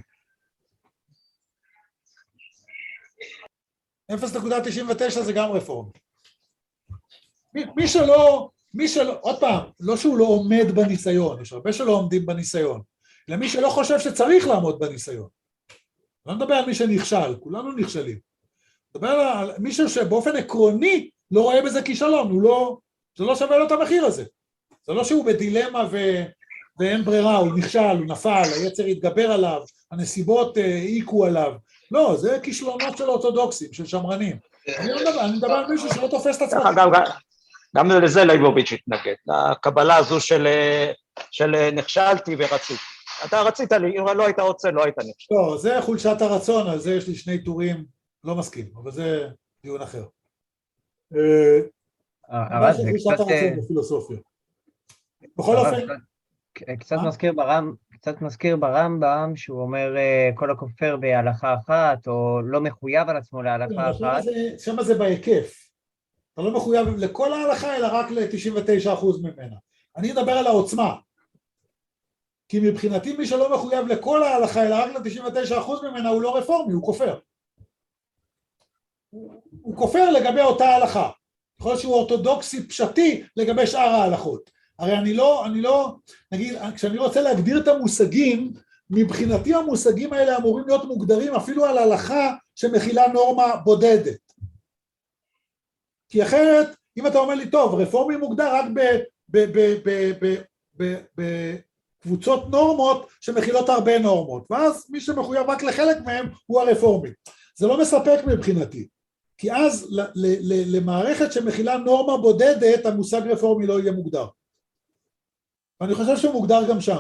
אפס נקודה תשעים ותשע זה גם רפורמי. מי, מי שלא, מי שלא, עוד פעם, לא שהוא לא עומד בניסיון, יש הרבה שלא עומדים בניסיון, אלא מי שלא חושב שצריך לעמוד בניסיון. לא נדבר על מי שנכשל, כולנו נכשלים. נדבר על מישהו שבאופן עקרוני לא רואה בזה כישלון, הוא לא, זה לא שווה לו את המחיר הזה. זה לא שהוא בדילמה ו, ואין ברירה, הוא נכשל, הוא נפל, היצר התגבר עליו, הנסיבות העיקו עליו. לא, זה כישלונות של אורתודוקסים, של שמרנים. אני לא מדבר, אני מדבר על מישהו שלא תופס את עצמו. גם לזה ליבוביץ' התנגד, לקבלה הזו של נכשלתי ורציתי. אתה רצית לי, אם לא היית רוצה, לא היית נכשל. לא, זה חולשת הרצון, על זה יש לי שני טורים, לא מסכים, אבל זה דיון אחר. אבל זה חולשת הרצון בפילוסופיה. בכל אופן... קצת מזכיר ברם, קצת מזכיר ברמב"ם, שהוא אומר כל הכופר בהלכה אחת, או לא מחויב על עצמו להלכה אחת. שמה זה בהיקף. אתה לא מחויב לכל ההלכה, אלא רק ל-תשעים ותשעה אחוז ממנה. אני אדבר על העוצמה. כי מבחינתי מי שלא מחויב לכל ההלכה, אלא רק ל-תשעים ותשעה אחוז ממנה, הוא לא רפורמי, הוא כופר. הוא כופר לגבי אותה ההלכה. יכול להיות שהוא אורתודוקסי פשטי לגבי שאר ההלכות. הרי אני לא, אני לא, נגיד, כשאני רוצה להגדיר את המושגים, מבחינתי המושגים האלה אמורים להיות מוגדרים אפילו על הלכה שמכילה נורמה בודדת. כי אחרת, אם אתה אומר לי, טוב, רפורמי מוגדר רק בקבוצות נורמות שמכילות הרבה נורמות, ואז מי שמחויב רק לחלק מהם הוא הרפורמי. זה לא מספק מבחינתי, כי אז למערכת שמכילה נורמה בודדת, המושג רפורמי לא יהיה מוגדר. ואני חושב שהוא מוגדר גם שם.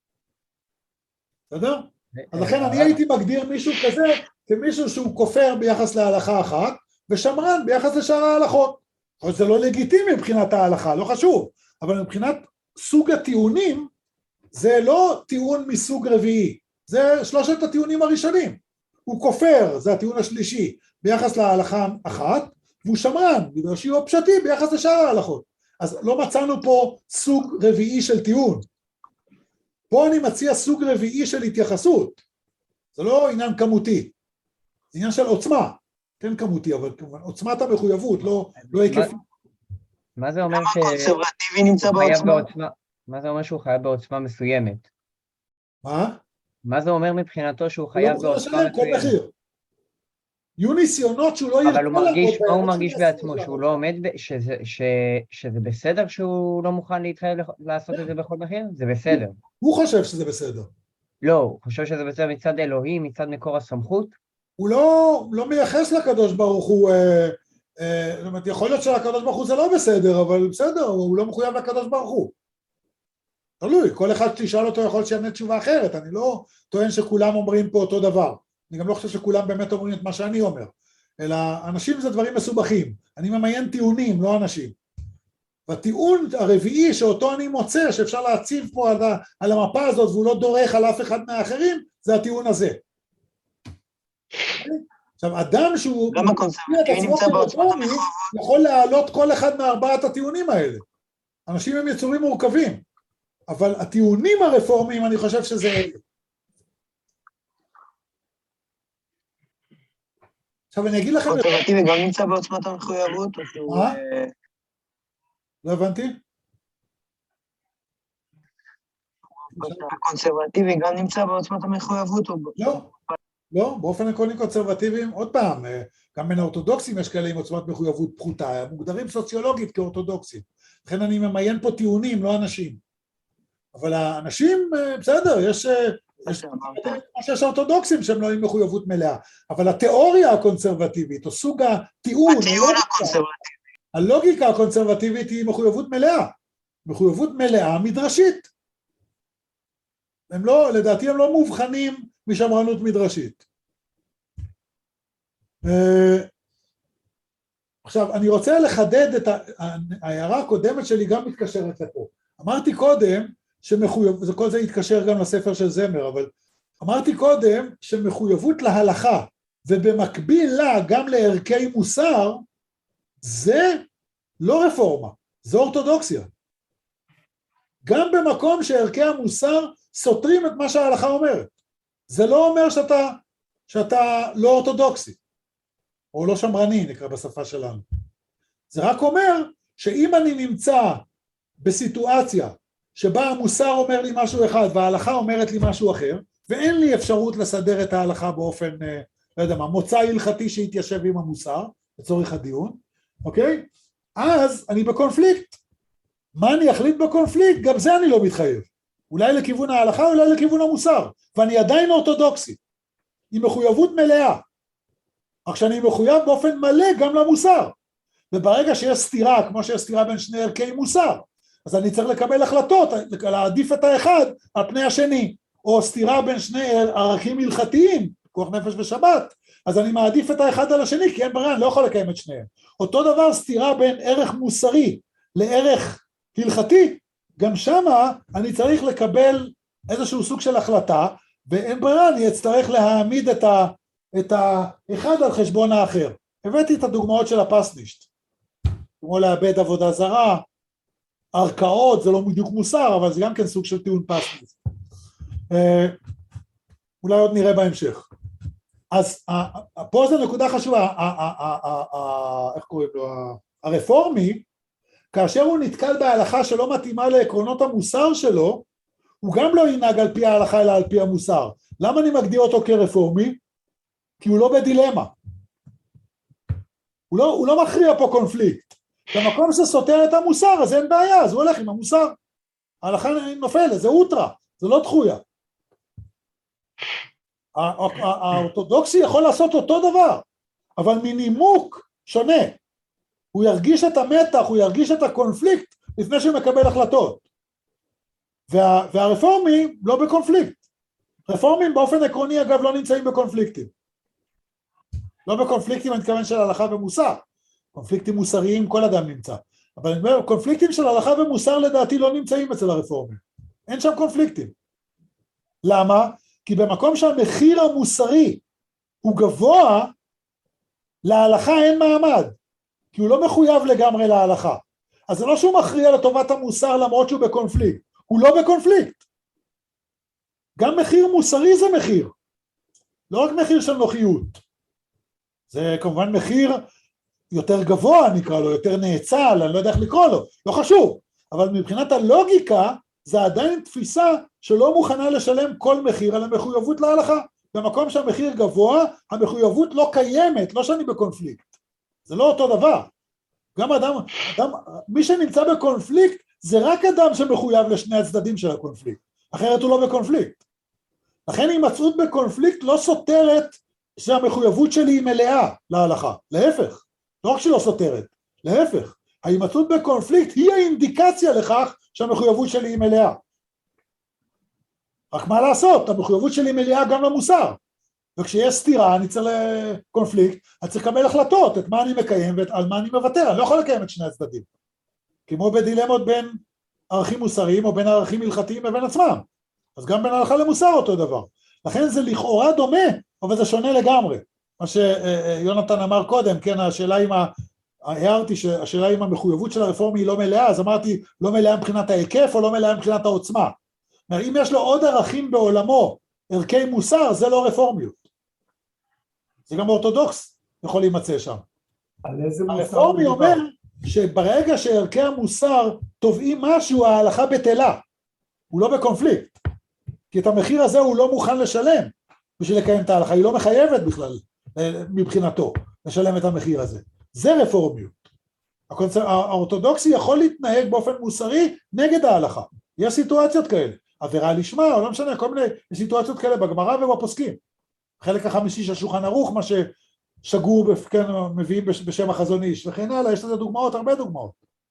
בסדר? אז לכן אני הייתי מגדיר מישהו כזה, כמישהו שהוא כופר ביחס להלכה אחת, ושמרן ביחס לשאר ההלכות. אבל זה לא לגיטימי מבחינת ההלכה, לא חשוב. אבל מבחינת סוג הטיעונים, זה לא טיעון מסוג רביעי. זה שלושת הטיעונים הראשונים. הוא כופר, זה הטיעון השלישי, ביחס להלכה אחת, והוא שמרן, בגלל הוא פשטי ביחס לשאר ההלכות. אז לא מצאנו פה סוג רביעי של טיעון. פה אני מציע סוג רביעי של התייחסות. זה לא עניין כמותי, זה עניין של עוצמה. כן כמותי, אבל עוצמת המחויבות, לא היקפי. מה זה אומר שהוא חייב בעוצמה? מה זה אומר שהוא חייב בעוצמה מסוימת? מה? מה זה אומר מבחינתו שהוא חייב בעוצמה מסוימת? יהיו ניסיונות שהוא לא ירצה... אבל הוא מרגיש, מה הוא מרגיש בעצמו? שהוא לא עומד, שזה בסדר שהוא לא מוכן להתחייב לעשות את זה בכל מחיר? זה בסדר. הוא חושב שזה בסדר. לא, הוא חושב שזה בסדר מצד אלוהים, מצד מקור הסמכות? הוא לא מייחס לקדוש ברוך הוא, זאת אומרת, יכול להיות שלקדוש ברוך הוא זה לא בסדר, אבל בסדר, הוא לא מחויב לקדוש ברוך הוא. תלוי, כל אחד שתשאל אותו יכול שיענה תשובה אחרת, אני לא טוען שכולם אומרים פה אותו דבר. אני גם לא חושב שכולם באמת אומרים את מה שאני אומר, אלא אנשים זה דברים מסובכים, אני ממיין טיעונים, לא אנשים. והטיעון הרביעי שאותו אני מוצא, שאפשר להציב פה על, על המפה הזאת, והוא לא דורך על אף אחד מהאחרים, זה הטיעון הזה. עכשיו, אדם שהוא... גם הקונסרבטיבי נמצא בעוצמת המחויבות. יכול להעלות כל אחד מארבעת הטיעונים האלה. אנשים הם יצורים מורכבים, אבל הטיעונים הרפורמיים, אני חושב שזה... עכשיו, אני אגיד לכם... הקונסרבטיבי גם נמצא בעוצמת המחויבות, או שהוא... מה? לא הבנתי? הקונסרבטיבי גם נמצא בעוצמת המחויבות, או... לא. לא, באופן עקרוני קונסרבטיביים, עוד פעם, גם בין האורתודוקסים יש כאלה עם עוצמת מחויבות פחותה, מוגדרים סוציולוגית כאורתודוקסים, לכן אני ממיין פה טיעונים, לא אנשים. אבל האנשים, בסדר, יש, יש, יש אורתודוקסים שהם לא עם מחויבות מלאה, אבל התיאוריה הקונסרבטיבית, או סוג הטיעון, הטיעון הקונסרבטיבי. הלוגיקה הקונסרבטיבית היא מחויבות מלאה, מחויבות מלאה מדרשית. הם לא, לדעתי הם לא מובחנים משמרנות מדרשית. עכשיו, אני רוצה לחדד את ההערה הקודמת שלי, גם מתקשרת לפה. אמרתי קודם, שמחויב, כל זה יתקשר גם לספר של זמר, אבל אמרתי קודם שמחויבות להלכה, ובמקביל לה גם לערכי מוסר, זה לא רפורמה, זה אורתודוקסיה. גם במקום שערכי המוסר סותרים את מה שההלכה אומרת. זה לא אומר שאתה, שאתה לא אורתודוקסי, או לא שמרני, נקרא בשפה שלנו. זה רק אומר שאם אני נמצא בסיטואציה שבה המוסר אומר לי משהו אחד וההלכה אומרת לי משהו אחר, ואין לי אפשרות לסדר את ההלכה באופן, לא יודע מה, מוצא הלכתי שיתיישב עם המוסר, לצורך הדיון, אוקיי? אז אני בקונפליקט. מה אני אחליט בקונפליקט? גם זה אני לא מתחייב. אולי לכיוון ההלכה, אולי לכיוון המוסר, ואני עדיין אורתודוקסי, עם מחויבות מלאה. אך שאני מחויב באופן מלא גם למוסר, וברגע שיש סתירה, כמו שיש סתירה בין שני ערכי מוסר, אז אני צריך לקבל החלטות, להעדיף את האחד על פני השני, או סתירה בין שני ערכים הלכתיים, פיקוח נפש ושבת, אז אני מעדיף את האחד על השני, כי אין ברירה, אני לא יכול לקיים את שניהם. אותו דבר סתירה בין ערך מוסרי לערך הלכתי, גם שמה אני צריך לקבל איזשהו סוג של החלטה, ואין ברירה, אני אצטרך להעמיד את, ה, את האחד על חשבון האחר. הבאתי את הדוגמאות של הפסנישט, כמו לאבד עבודה זרה, ערכאות, זה לא בדיוק מוסר, אבל זה גם כן סוג של טיעון פסנישט. אה, אולי עוד נראה בהמשך. אז פה זו נקודה חשובה, איך קוראים לו, הרפורמי, כאשר הוא נתקל בהלכה שלא מתאימה לעקרונות המוסר שלו, הוא גם לא ינהג על פי ההלכה אלא על פי המוסר. למה אני מגדיר אותו כרפורמי? כי הוא לא בדילמה. הוא לא, הוא לא מכריע פה קונפליקט. במקום שסותר את המוסר, אז אין בעיה, אז הוא הולך עם המוסר. ההלכה נופלת, זה אוטרה, זה לא דחויה. האורתודוקסי יכול לעשות אותו דבר, אבל מנימוק שונה. הוא ירגיש את המתח, הוא ירגיש את הקונפליקט לפני שהוא מקבל החלטות. וה, והרפורמים לא בקונפליקט. רפורמים באופן עקרוני אגב לא נמצאים בקונפליקטים. לא בקונפליקטים אני מתכוון של הלכה ומוסר. קונפליקטים מוסריים כל אדם נמצא. אבל אני אומר, קונפליקטים של הלכה ומוסר לדעתי לא נמצאים אצל הרפורמים. אין שם קונפליקטים. למה? כי במקום שהמחיר המוסרי הוא גבוה, להלכה אין מעמד. כי הוא לא מחויב לגמרי להלכה. אז זה לא שהוא מכריע לטובת המוסר למרות שהוא בקונפליקט. הוא לא בקונפליקט. גם מחיר מוסרי זה מחיר. לא רק מחיר של נוחיות. זה כמובן מחיר יותר גבוה נקרא לו, יותר נאצל, אני לא יודע איך לקרוא לו, לא חשוב. אבל מבחינת הלוגיקה, זה עדיין תפיסה שלא מוכנה לשלם כל מחיר על המחויבות להלכה. במקום שהמחיר גבוה, המחויבות לא קיימת, לא שאני בקונפליקט. זה לא אותו דבר. גם אדם, אדם, מי שנמצא בקונפליקט, זה רק אדם שמחויב לשני הצדדים של הקונפליקט. אחרת הוא לא בקונפליקט. לכן הימצאות בקונפליקט לא סותרת שהמחויבות שלי היא מלאה להלכה. להפך. לא רק שלא סותרת. להפך. ההימצאות בקונפליקט היא האינדיקציה לכך שהמחויבות שלי היא מלאה. רק מה לעשות? המחויבות שלי מלאה גם למוסר. וכשיש סתירה, אני צריך לקונפליקט, אני צריך לקבל החלטות, את מה אני מקיים ועל מה אני מוותר, אני לא יכול לקיים את שני הצדדים. כמו בדילמות בין ערכים מוסריים או בין ערכים הלכתיים לבין עצמם. אז גם בין הלכה למוסר אותו דבר. לכן זה לכאורה דומה, אבל זה שונה לגמרי. מה שיונתן אמר קודם, כן, השאלה אם, הערתי שהשאלה אם המחויבות של הרפורמי היא לא מלאה, אז אמרתי לא מלאה מבחינת ההיקף או לא מלאה מבחינת העוצמה. אם יש לו עוד ערכים בעולמו, ערכי מוסר, זה לא רפורמיות. זה גם אורתודוקס יכול להימצא שם. הרפורמי אומר שברגע שערכי המוסר תובעים משהו, ההלכה בטלה. הוא לא בקונפליקט. כי את המחיר הזה הוא לא מוכן לשלם בשביל לקיים את ההלכה. היא לא מחייבת בכלל מבחינתו לשלם את המחיר הזה. זה רפורמיות. האורתודוקסי יכול להתנהג באופן מוסרי נגד ההלכה. יש סיטואציות כאלה. עבירה לשמה, או לא משנה, כל מיני סיטואציות כאלה בגמרא ובפוסקים. חלק החמישי של שולחן ערוך, מה ששגור, כן, מביאים בשם החזון איש, וכן הלאה, יש לזה דוגמאות, הרבה דוגמאות.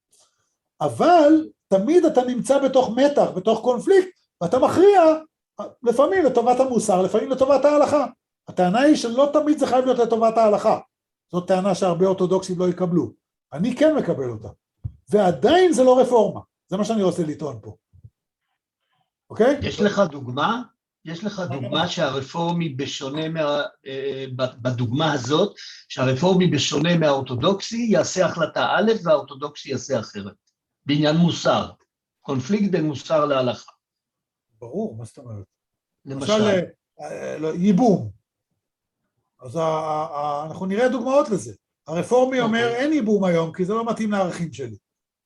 אבל תמיד אתה נמצא בתוך מתח, בתוך קונפליקט, ואתה מכריע לפעמים לטובת המוסר, לפעמים לטובת ההלכה. הטענה היא שלא תמיד זה חייב להיות לטובת ההלכה. זאת טענה שהרבה אורתודוקסים לא יקבלו. אני כן מקבל אותה. ועדיין זה לא רפורמה. זה מה שאני רוצה לטעון פה. אוקיי? יש לך דוגמה? יש לך דוגמה שהרפורמי בשונה, מה, בדוגמה הזאת, שהרפורמי בשונה מהאורתודוקסי יעשה החלטה א' והאורתודוקסי יעשה אחרת. בעניין מוסר. קונפליקט בין מוסר להלכה. ברור, מה זאת אומרת? למשל? ייבום. אז אנחנו נראה דוגמאות לזה. הרפורמי אומר אין ייבום היום, כי זה לא מתאים לערכים שלי.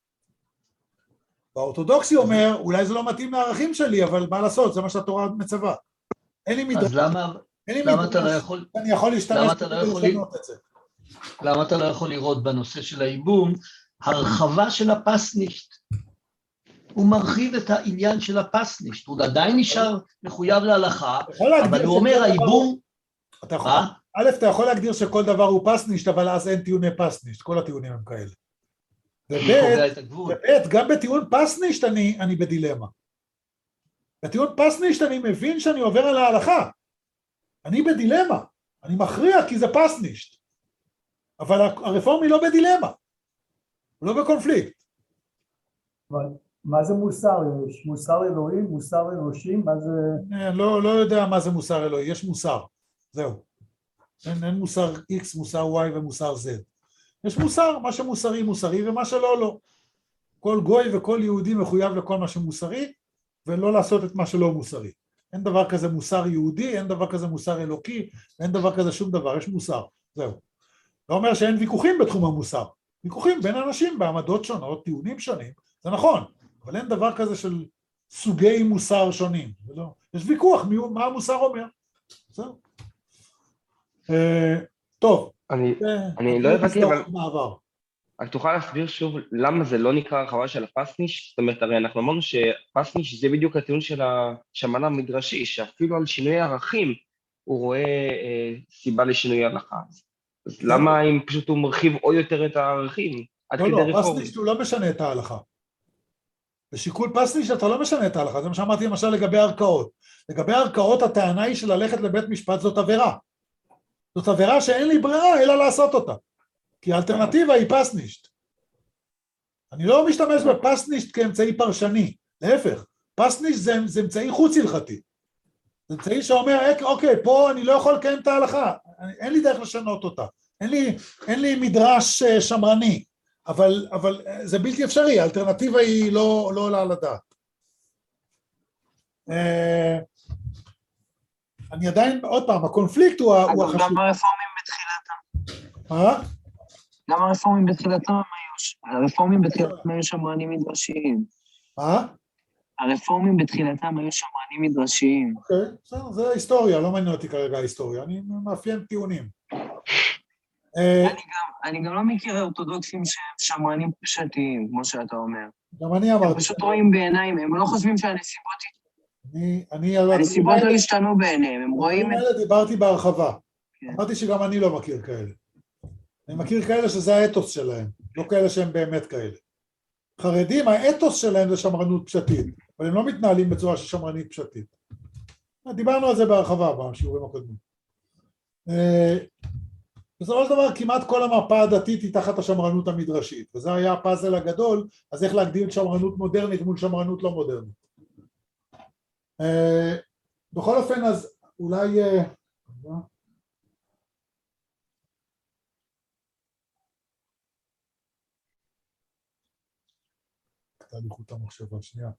והאורתודוקסי אומר, אולי זה לא מתאים לערכים שלי, אבל מה לעשות, זה מה שהתורה מצווה. אין לי מדרש. אז למה, למה אתה לא יכול... אני יכול להשתמש כדי לשנות את זה. למה אתה לא יכול לראות בנושא של הייבום, הרחבה של הפסנישט. הוא מרחיב את העניין של הפסנישט, הוא עדיין נשאר מחויב להלכה, אבל הוא אומר הייבום... א', אתה יכול להגדיר שכל דבר הוא פסנישט, אבל אז אין טיעוני פסנישט, כל הטיעונים הם כאלה. וב' גם בטיעון פסנישט אני, אני בדילמה. בטיעון פסנישט אני מבין שאני עובר על ההלכה. אני בדילמה. אני מכריע כי זה פסנישט. אבל הרפורמי לא בדילמה. הוא לא בקונפליקט. אבל מה זה מוסר? יש מוסר אלוהים, מוסר אנושים, מה זה... אני לא, לא יודע מה זה מוסר אלוהי, יש מוסר. זהו. אין, אין מוסר X, מוסר Y ומוסר Z. יש מוסר, מה שמוסרי מוסרי ומה שלא לא. כל גוי וכל יהודי מחויב לכל מה שמוסרי, ולא לעשות את מה שלא מוסרי. אין דבר כזה מוסר יהודי, אין דבר כזה מוסר אלוקי, אין דבר כזה שום דבר, יש מוסר, זהו. לא אומר שאין ויכוחים בתחום המוסר, ויכוחים בין אנשים בעמדות שונות, טיעונים שונים, זה נכון, אבל אין דבר כזה של סוגי מוסר שונים, לא. יש ויכוח מה המוסר אומר, זהו. טוב. אני, אני לא הבנתי, אבל... את תוכל להסביר שוב למה זה לא נקרא הרחבה של הפסניש? זאת אומרת, הרי אנחנו אמרנו שפסניש זה בדיוק הטיעון של השמן המדרשי, שאפילו על שינוי ערכים הוא רואה אה, סיבה לשינוי הלכה. אז למה אם פשוט הוא מרחיב עוד יותר את הערכים? לא, לא, פסניש הוא לא משנה את ההלכה. בשיקול פסניש אתה לא משנה את ההלכה, זה מה שאמרתי למשל לגבי ערכאות. לגבי ערכאות הטענה היא של ללכת לבית משפט זאת עבירה. זאת עבירה שאין לי ברירה אלא לעשות אותה. כי האלטרנטיבה היא פסנישט. אני לא משתמש בפסנישט כאמצעי פרשני, להפך, פסנישט זה, זה אמצעי חוץ הלכתי. זה אמצעי שאומר, אוקיי, פה אני לא יכול לקיים את ההלכה, אין לי דרך לשנות אותה, אין לי, אין לי מדרש שמרני, אבל, אבל זה בלתי אפשרי, האלטרנטיבה היא לא, לא עולה על הדעת. אני עדיין, עוד פעם, הקונפליקט הוא החשוב. גם הרפורמים בתחילתם. מה? גם הרפורמים בתחילתם היו, הרפורמים בתחילתם היו שמרנים מדרשיים. מה? הרפורמים בתחילתם היו שמרנים מדרשיים. אוקיי, בסדר, זה ההיסטוריה, לא מעניין אותי כרגע ההיסטוריה, אני מאפיין טיעונים. אני גם לא מכיר אורתודוקסים שהם שמרנים פשטיים, כמו שאתה אומר. גם אני אמרתי. הם פשוט רואים בעיניים, הם לא חושבים שהנסיבות... אני, אני, הנסיבות לא השתנו בעיניהם, הם רואים... את... דיברתי בהרחבה. אמרתי שגם אני לא מכיר כאלה. אני מכיר כאלה שזה האתוס שלהם, לא כאלה שהם באמת כאלה. חרדים, האתוס שלהם זה שמרנות פשטית, אבל הם לא מתנהלים בצורה של שמרנית פשטית. דיברנו על זה בהרחבה בשיעורים הקודמים. בסופו של דבר כמעט כל המפה הדתית היא תחת השמרנות המדרשית, וזה היה הפאזל הגדול, אז איך להגדיר שמרנות מודרנית מול שמרנות לא מודרנית. בכל אופן, אז אולי... לקטע לי חוט המחשבה, שנייה.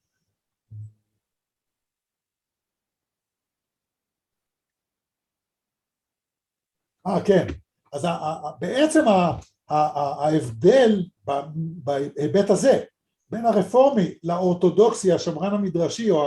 אה, כן. אז בעצם ההבדל בהיבט הזה, בין הרפורמי לאורתודוקסי, השמרן המדרשי, או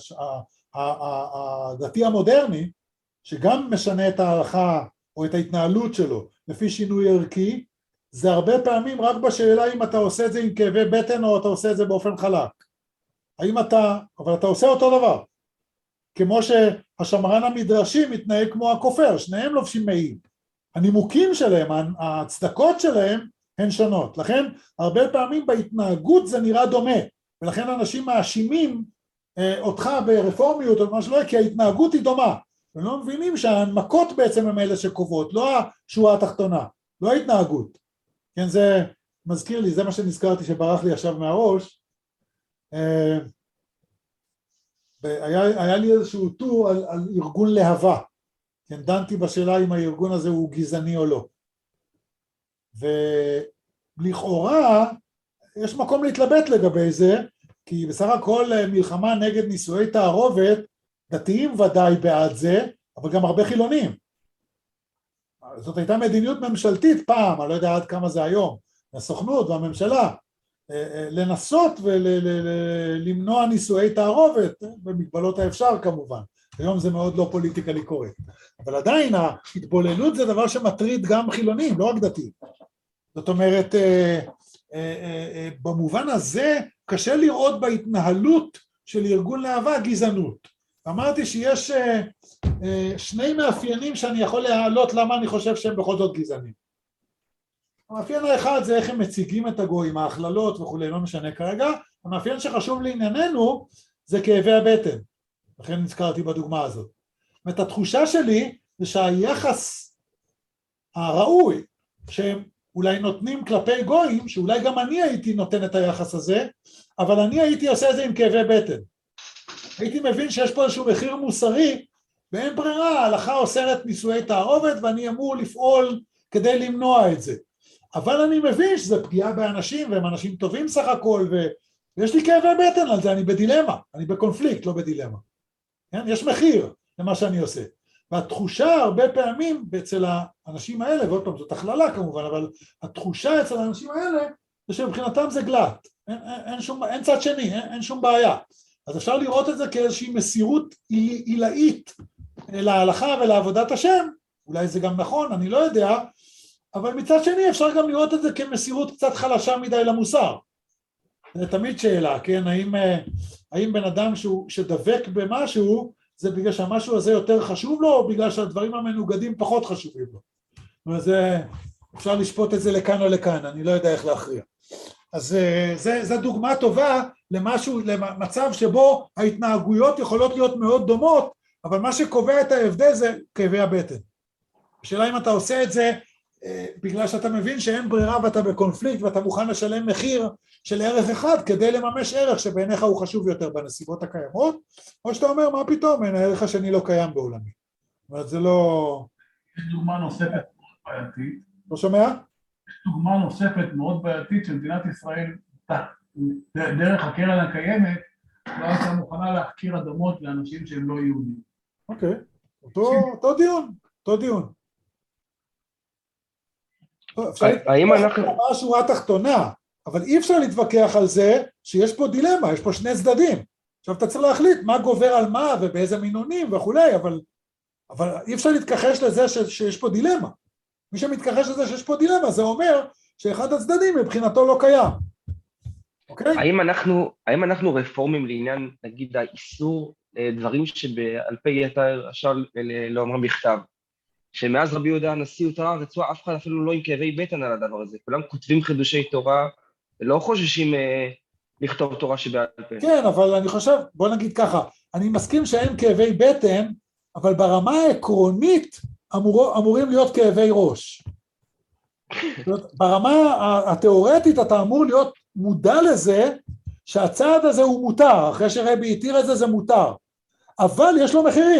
הדתי המודרני, שגם משנה את ההלכה או את ההתנהלות שלו לפי שינוי ערכי, זה הרבה פעמים רק בשאלה אם אתה עושה את זה עם כאבי בטן או אתה עושה את זה באופן חלק. האם אתה, אבל אתה עושה אותו דבר. כמו שהשמרן המדרשי מתנהג כמו הכופר, שניהם לובשים מעיל. הנימוקים שלהם, ההצדקות שלהם הן שונות. לכן הרבה פעמים בהתנהגות זה נראה דומה, ולכן אנשים מאשימים אה, אותך ברפורמיות או משהו לא, כי ההתנהגות היא דומה. ולא מבינים שההנמקות בעצם הם אלה שקובעות, לא השורה התחתונה, לא ההתנהגות. כן, זה מזכיר לי, זה מה שנזכרתי שברח לי עכשיו מהראש. אה, היה, היה לי איזשהו טור על, על ארגון להבה. כן, דנתי בשאלה אם הארגון הזה הוא גזעני או לא. ולכאורה יש מקום להתלבט לגבי זה, כי בסך הכל מלחמה נגד נישואי תערובת, דתיים ודאי בעד זה, אבל גם הרבה חילונים. זאת הייתה מדיניות ממשלתית פעם, אני לא יודע עד כמה זה היום, הסוכנות והממשלה, לנסות ולמנוע נישואי תערובת, במגבלות האפשר כמובן. היום זה מאוד לא פוליטיקלי קורקט. אבל עדיין ההתבוללות זה דבר שמטריד גם חילונים, לא רק דתיים. זאת אומרת, במובן הזה קשה לראות בהתנהלות של ארגון להבה גזענות. אמרתי שיש שני מאפיינים שאני יכול להעלות למה אני חושב שהם בכל זאת גזענים. המאפיין האחד זה איך הם מציגים את הגויים, ההכללות וכולי, לא משנה כרגע. המאפיין שחשוב לענייננו זה כאבי הבטן. לכן נזכרתי בדוגמה הזאת. זאת התחושה שלי זה שהיחס הראוי שהם אולי נותנים כלפי גויים, שאולי גם אני הייתי נותן את היחס הזה, אבל אני הייתי עושה את זה עם כאבי בטן. הייתי מבין שיש פה איזשהו מחיר מוסרי, ואין ברירה, ההלכה אוסרת נישואי תערובת, ואני אמור לפעול כדי למנוע את זה. אבל אני מבין שזה פגיעה באנשים, והם אנשים טובים סך הכל, ויש לי כאבי בטן על זה, אני בדילמה, אני בקונפליקט, לא בדילמה. כן? יש מחיר למה שאני עושה. והתחושה הרבה פעמים אצל האנשים האלה, ועוד פעם זאת הכללה כמובן, אבל התחושה אצל האנשים האלה, זה שמבחינתם זה גלת. אין, אין, אין, שום, אין צד שני, אין, אין שום בעיה. אז אפשר לראות את זה כאיזושהי מסירות עילאית להלכה ולעבודת השם, אולי זה גם נכון, אני לא יודע, אבל מצד שני אפשר גם לראות את זה כמסירות קצת חלשה מדי למוסר. זה תמיד שאלה, כן? האם, האם בן אדם שהוא, שדבק במשהו, זה בגלל שהמשהו הזה יותר חשוב לו, או בגלל שהדברים המנוגדים פחות חשובים לו? אז אפשר לשפוט את זה לכאן או לכאן, אני לא יודע איך להכריע. אז זה, זה דוגמה טובה למשהו, למצב שבו ההתנהגויות יכולות להיות מאוד דומות, אבל מה שקובע את ההבדל זה כאבי הבטן. השאלה אם אתה עושה את זה בגלל שאתה מבין שאין ברירה ואתה בקונפליקט ואתה מוכן לשלם מחיר של ערך אחד כדי לממש ערך שבעיניך הוא חשוב יותר בנסיבות הקיימות, או שאתה אומר מה פתאום, אין הערך השני לא קיים בעולמי. זאת אומרת זה לא... יש דוגמה נוספת מאוד בעייתית. לא שומע? יש דוגמה נוספת מאוד בעייתית שמדינת ישראל דרך הקרן הקיימת לא הייתה מוכנה להחכיר אדמות לאנשים שהם לא יהודים. אוקיי, אותו, אותו דיון, אותו דיון. אפשר להתווכח על השורה התחתונה, אבל אי אפשר להתווכח על זה שיש פה דילמה, יש פה שני צדדים. עכשיו אתה צריך להחליט מה גובר על מה ובאיזה מינונים וכולי, אבל, אבל אי אפשר להתכחש לזה ש, שיש פה דילמה. מי שמתכחש לזה שיש פה דילמה, זה אומר שאחד הצדדים מבחינתו לא קיים. אוקיי? האם אנחנו, האם אנחנו רפורמים לעניין, נגיד, האיסור דברים שבעל פה יתר אפשר לא אמר בכתב? שמאז רבי יהודה הנשיא הותרה הרצועה, אף אחד אפילו לא עם כאבי בטן על הדבר הזה. כולם כותבים חידושי תורה, ולא חוששים אה, לכתוב תורה שבעל פה. כן, אבל אני חושב, בוא נגיד ככה, אני מסכים שאין כאבי בטן, אבל ברמה העקרונית אמור, אמורים להיות כאבי ראש. ברמה התיאורטית אתה אמור להיות מודע לזה, שהצעד הזה הוא מותר, אחרי שרבי התיר את זה זה מותר, אבל יש לו מחירים.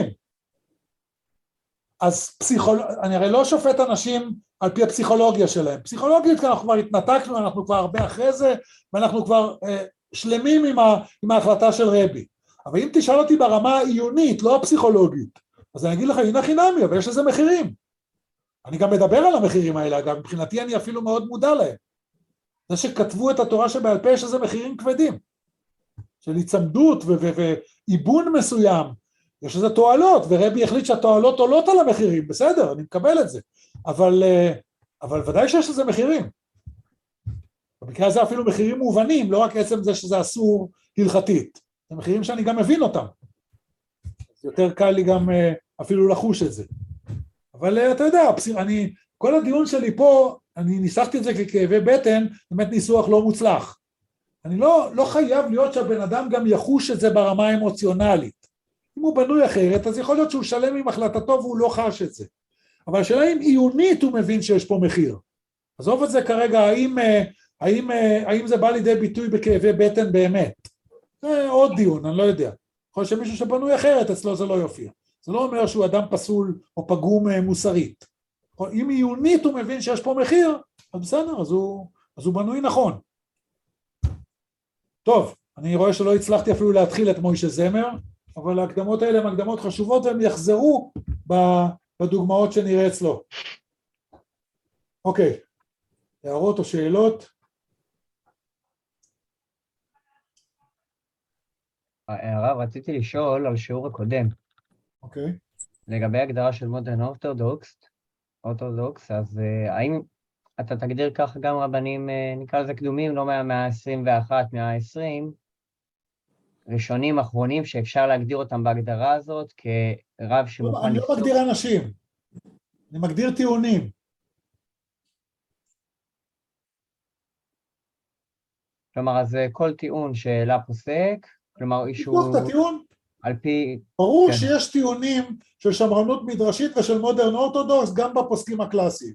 אז פסיכול... אני הרי לא שופט אנשים על פי הפסיכולוגיה שלהם. פסיכולוגית, אנחנו כבר התנתקנו, אנחנו כבר הרבה אחרי זה, ואנחנו כבר אה, שלמים עם, ה, עם ההחלטה של רבי. אבל אם תשאל אותי ברמה העיונית, לא הפסיכולוגית, אז אני אגיד לך, הנה חינמי, אבל יש לזה מחירים. אני גם מדבר על המחירים האלה, גם מבחינתי אני אפילו מאוד מודע להם. זה שכתבו את התורה שבעל פה, יש לזה מחירים כבדים. של הצמדות ואיבון מסוים, יש לזה תועלות, ורבי החליט שהתועלות עולות על המחירים, בסדר, אני מקבל את זה. אבל, אבל ודאי שיש לזה מחירים. במקרה הזה אפילו מחירים מובנים, לא רק עצם זה שזה אסור הלכתית. זה מחירים שאני גם מבין אותם. יותר קל לי גם אפילו לחוש את זה. אבל אתה יודע, אני, כל הדיון שלי פה, אני ניסחתי את זה ככאבי בטן, באמת ניסוח לא מוצלח. אני לא, לא חייב להיות שהבן אדם גם יחוש את זה ברמה האמוציונלית. אם הוא בנוי אחרת, אז יכול להיות שהוא שלם עם החלטתו והוא לא חש את זה. אבל השאלה אם עיונית הוא מבין שיש פה מחיר. עזוב את זה כרגע, האם, האם, האם זה בא לידי ביטוי בכאבי בטן באמת? זה עוד דיון, אני לא יודע. יכול להיות שמישהו שבנוי אחרת, אצלו זה לא יופיע. זה לא אומר שהוא אדם פסול או פגום מוסרית. אם עיונית הוא מבין שיש פה מחיר, אז בסדר, אז הוא, אז הוא בנוי נכון. טוב, אני רואה שלא הצלחתי אפילו להתחיל את מוישה זמר, אבל ההקדמות האלה הן הקדמות חשובות, והן יחזרו בדוגמאות שנראה אצלו. אוקיי, הערות או שאלות? הרב, רציתי לשאול על שיעור הקודם. אוקיי. לגבי הגדרה של מודרן אורתודוקס, אורתודוקס, אז האם אתה תגדיר כך גם רבנים, נקרא לזה קדומים, לא מהמאה ה-עשרים ואחת, מהמאה ה-עשרים, ראשונים, אחרונים, שאפשר להגדיר אותם בהגדרה הזאת כרב שמוכן... אני לא מגדיר אנשים, אני מגדיר טיעונים. כלומר, אז כל טיעון שאלה פוסק, כלומר, אישהו... תפתח את הטיעון. על פי... ברור כן. שיש טיעונים של שמרנות מדרשית ושל מודרן אורתודוקס, גם בפוסקים הקלאסיים.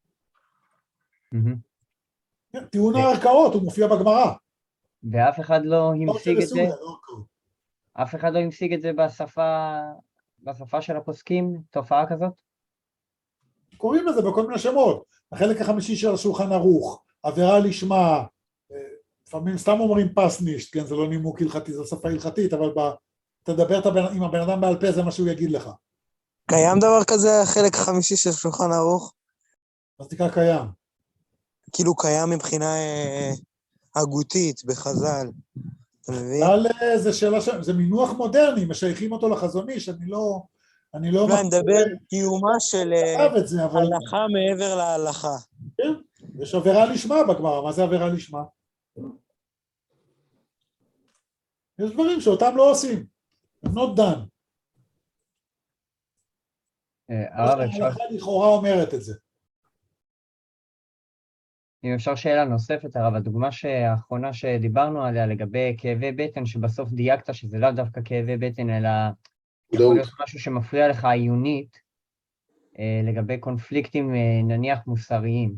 Mm-hmm. טיעון okay. הערכאות, הוא מופיע בגמרא. ואף אחד לא המשיג את זה? אף אחד לא המשיג את זה בשפה, בשפה של הפוסקים, תופעה כזאת? קוראים לזה בכל מיני שמות. החלק החמישי של השולחן ערוך, עבירה לשמה, לפעמים סתם אומרים פסנישט, כן, זה לא נימוק הלכתי, זו שפה הלכתית, אבל ב... תדבר עם הבן אדם בעל פה, זה מה שהוא יגיד לך. קיים דבר כזה, החלק החמישי של שולחן ערוך? אז תקרא קיים. כאילו קיים מבחינה הגותית, בחז"ל. אתה מבין? חז"ל זה שאלה, זה מינוח מודרני, משייכים אותו לחזון איש, אני לא... אני לא... אני מדבר קיומה של הלכה מעבר להלכה. כן, יש עבירה לשמה בגמרא, מה זה עבירה לשמה? יש דברים שאותם לא עושים, הם not done. ההלכה לכאורה אומרת את זה. אם אפשר שאלה נוספת, הרב, הדוגמה האחרונה שדיברנו עליה לגבי כאבי בטן, שבסוף דייקת שזה לא דווקא כאבי בטן, אלא יכול להיות משהו שמפריע לך עיונית, לגבי קונפליקטים נניח מוסריים.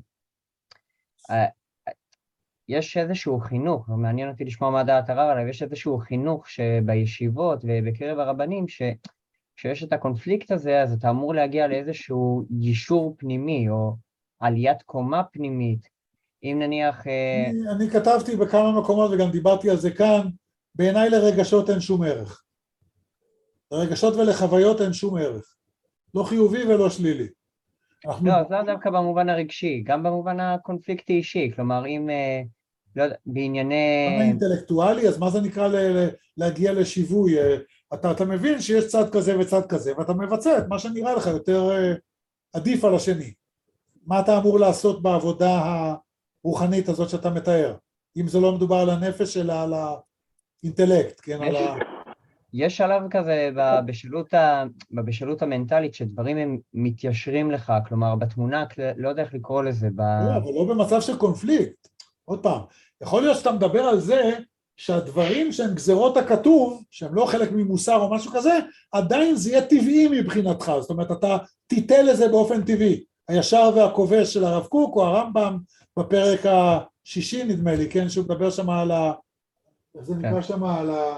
יש איזשהו חינוך, מעניין אותי לשמוע מה דעת הרב עליו, יש איזשהו חינוך שבישיבות ובקרב הרבנים, שכשיש את הקונפליקט הזה, אז אתה אמור להגיע לאיזשהו יישור פנימי, או עליית קומה פנימית, אם נניח... אני, אני כתבתי בכמה מקומות וגם דיברתי על זה כאן, בעיניי לרגשות אין שום ערך. לרגשות ולחוויות אין שום ערך. לא חיובי ולא שלילי. אנחנו... לא, זה דווקא במובן הרגשי, גם במובן הקונפליקטי אישי, כלומר אם, לא יודע, בענייני... גם האינטלקטואלי, אז מה זה נקרא ל- להגיע לשיווי? אתה, אתה מבין שיש צד כזה וצד כזה, ואתה מבצע את מה שנראה לך יותר עדיף על השני. מה אתה אמור לעשות בעבודה הרוחנית הזאת שאתה מתאר? אם זה לא מדובר על הנפש, אלא על האינטלקט, כן? על ה... יש שלב כזה בבשלות, ה... בבשלות המנטלית, שדברים הם מתיישרים לך, כלומר, בתמונה, לא יודע איך לקרוא לזה. ב... לא, אבל לא במצב של קונפליקט. עוד פעם, יכול להיות שאתה מדבר על זה, שהדברים שהם גזרות הכתוב, שהם לא חלק ממוסר או משהו כזה, עדיין זה יהיה טבעי מבחינתך, זאת אומרת, אתה תיתן לזה באופן טבעי. הישר והכובש של הרב קוק, או הרמב"ם, בפרק השישי, נדמה לי, כן, שהוא מדבר שם על ה... איך זה נקרא שם? על ה...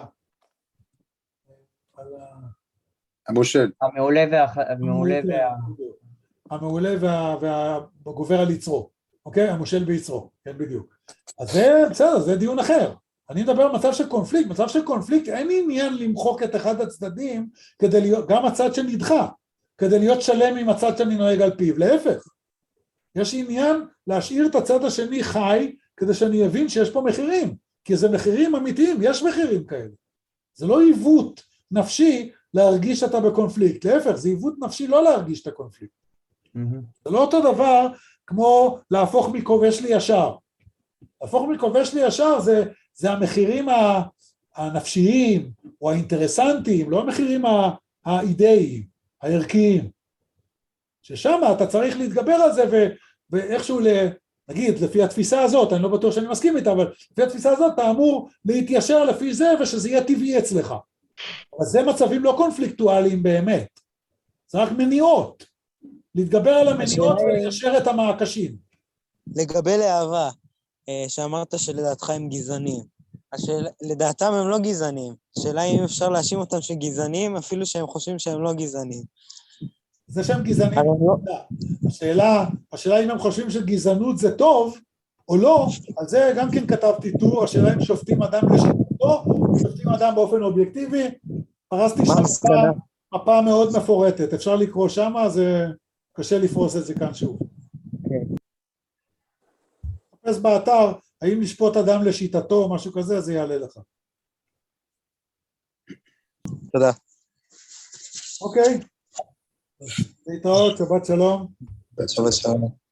המושל. המעולה וה... המעולה והגובר על יצרו, אוקיי? המושל ביצרו, כן, בדיוק. אז זה, בסדר, זה דיון אחר. אני מדבר על מצב של קונפליקט, מצב של קונפליקט, אין עניין למחוק את אחד הצדדים, כדי להיות, גם הצד שנדחה, כדי להיות שלם עם הצד שאני נוהג על פיו, להפך. יש עניין להשאיר את הצד השני חי, כדי שאני אבין שיש פה מחירים, כי זה מחירים אמיתיים, יש מחירים כאלה. זה לא עיוות נפשי להרגיש שאתה בקונפליקט, להפך, זה עיוות נפשי לא להרגיש את הקונפליקט. Mm-hmm. זה לא אותו דבר כמו להפוך מכובש לי ישר. להפוך מכובש לי ישר זה, זה המחירים הנפשיים או האינטרסנטיים, לא המחירים האידאיים, הערכיים. ששם אתה צריך להתגבר על זה ו, ואיכשהו, נגיד, לפי התפיסה הזאת, אני לא בטוח שאני מסכים איתה, אבל לפי התפיסה הזאת אתה אמור להתיישר לפי זה ושזה יהיה טבעי אצלך. אבל זה מצבים לא קונפליקטואליים באמת. זה רק מניעות. להתגבר על המניעות וליישר את המעקשים. לגבי לאהבה, שאמרת שלדעתך הם גזענים. לדעתם הם לא גזענים. השאלה אם אפשר להאשים אותם שגזענים, אפילו שהם חושבים שהם לא גזענים. זה שהם גזענים. השאלה, השאלה אם הם חושבים שגזענות זה טוב, או לא, על זה גם כן כתבתי טור, השאלה אם שופטים אדם לשיטתו, שופטים אדם באופן אובייקטיבי, פרסתי שם מפה, מפה מאוד מפורטת, אפשר לקרוא שמה, זה קשה לפרוס את זה כאן שוב. חפש באתר, האם לשפוט אדם לשיטתו או משהו כזה, זה יעלה לך. תודה. אוקיי. להתראות, שבת שלום. שבת שלום.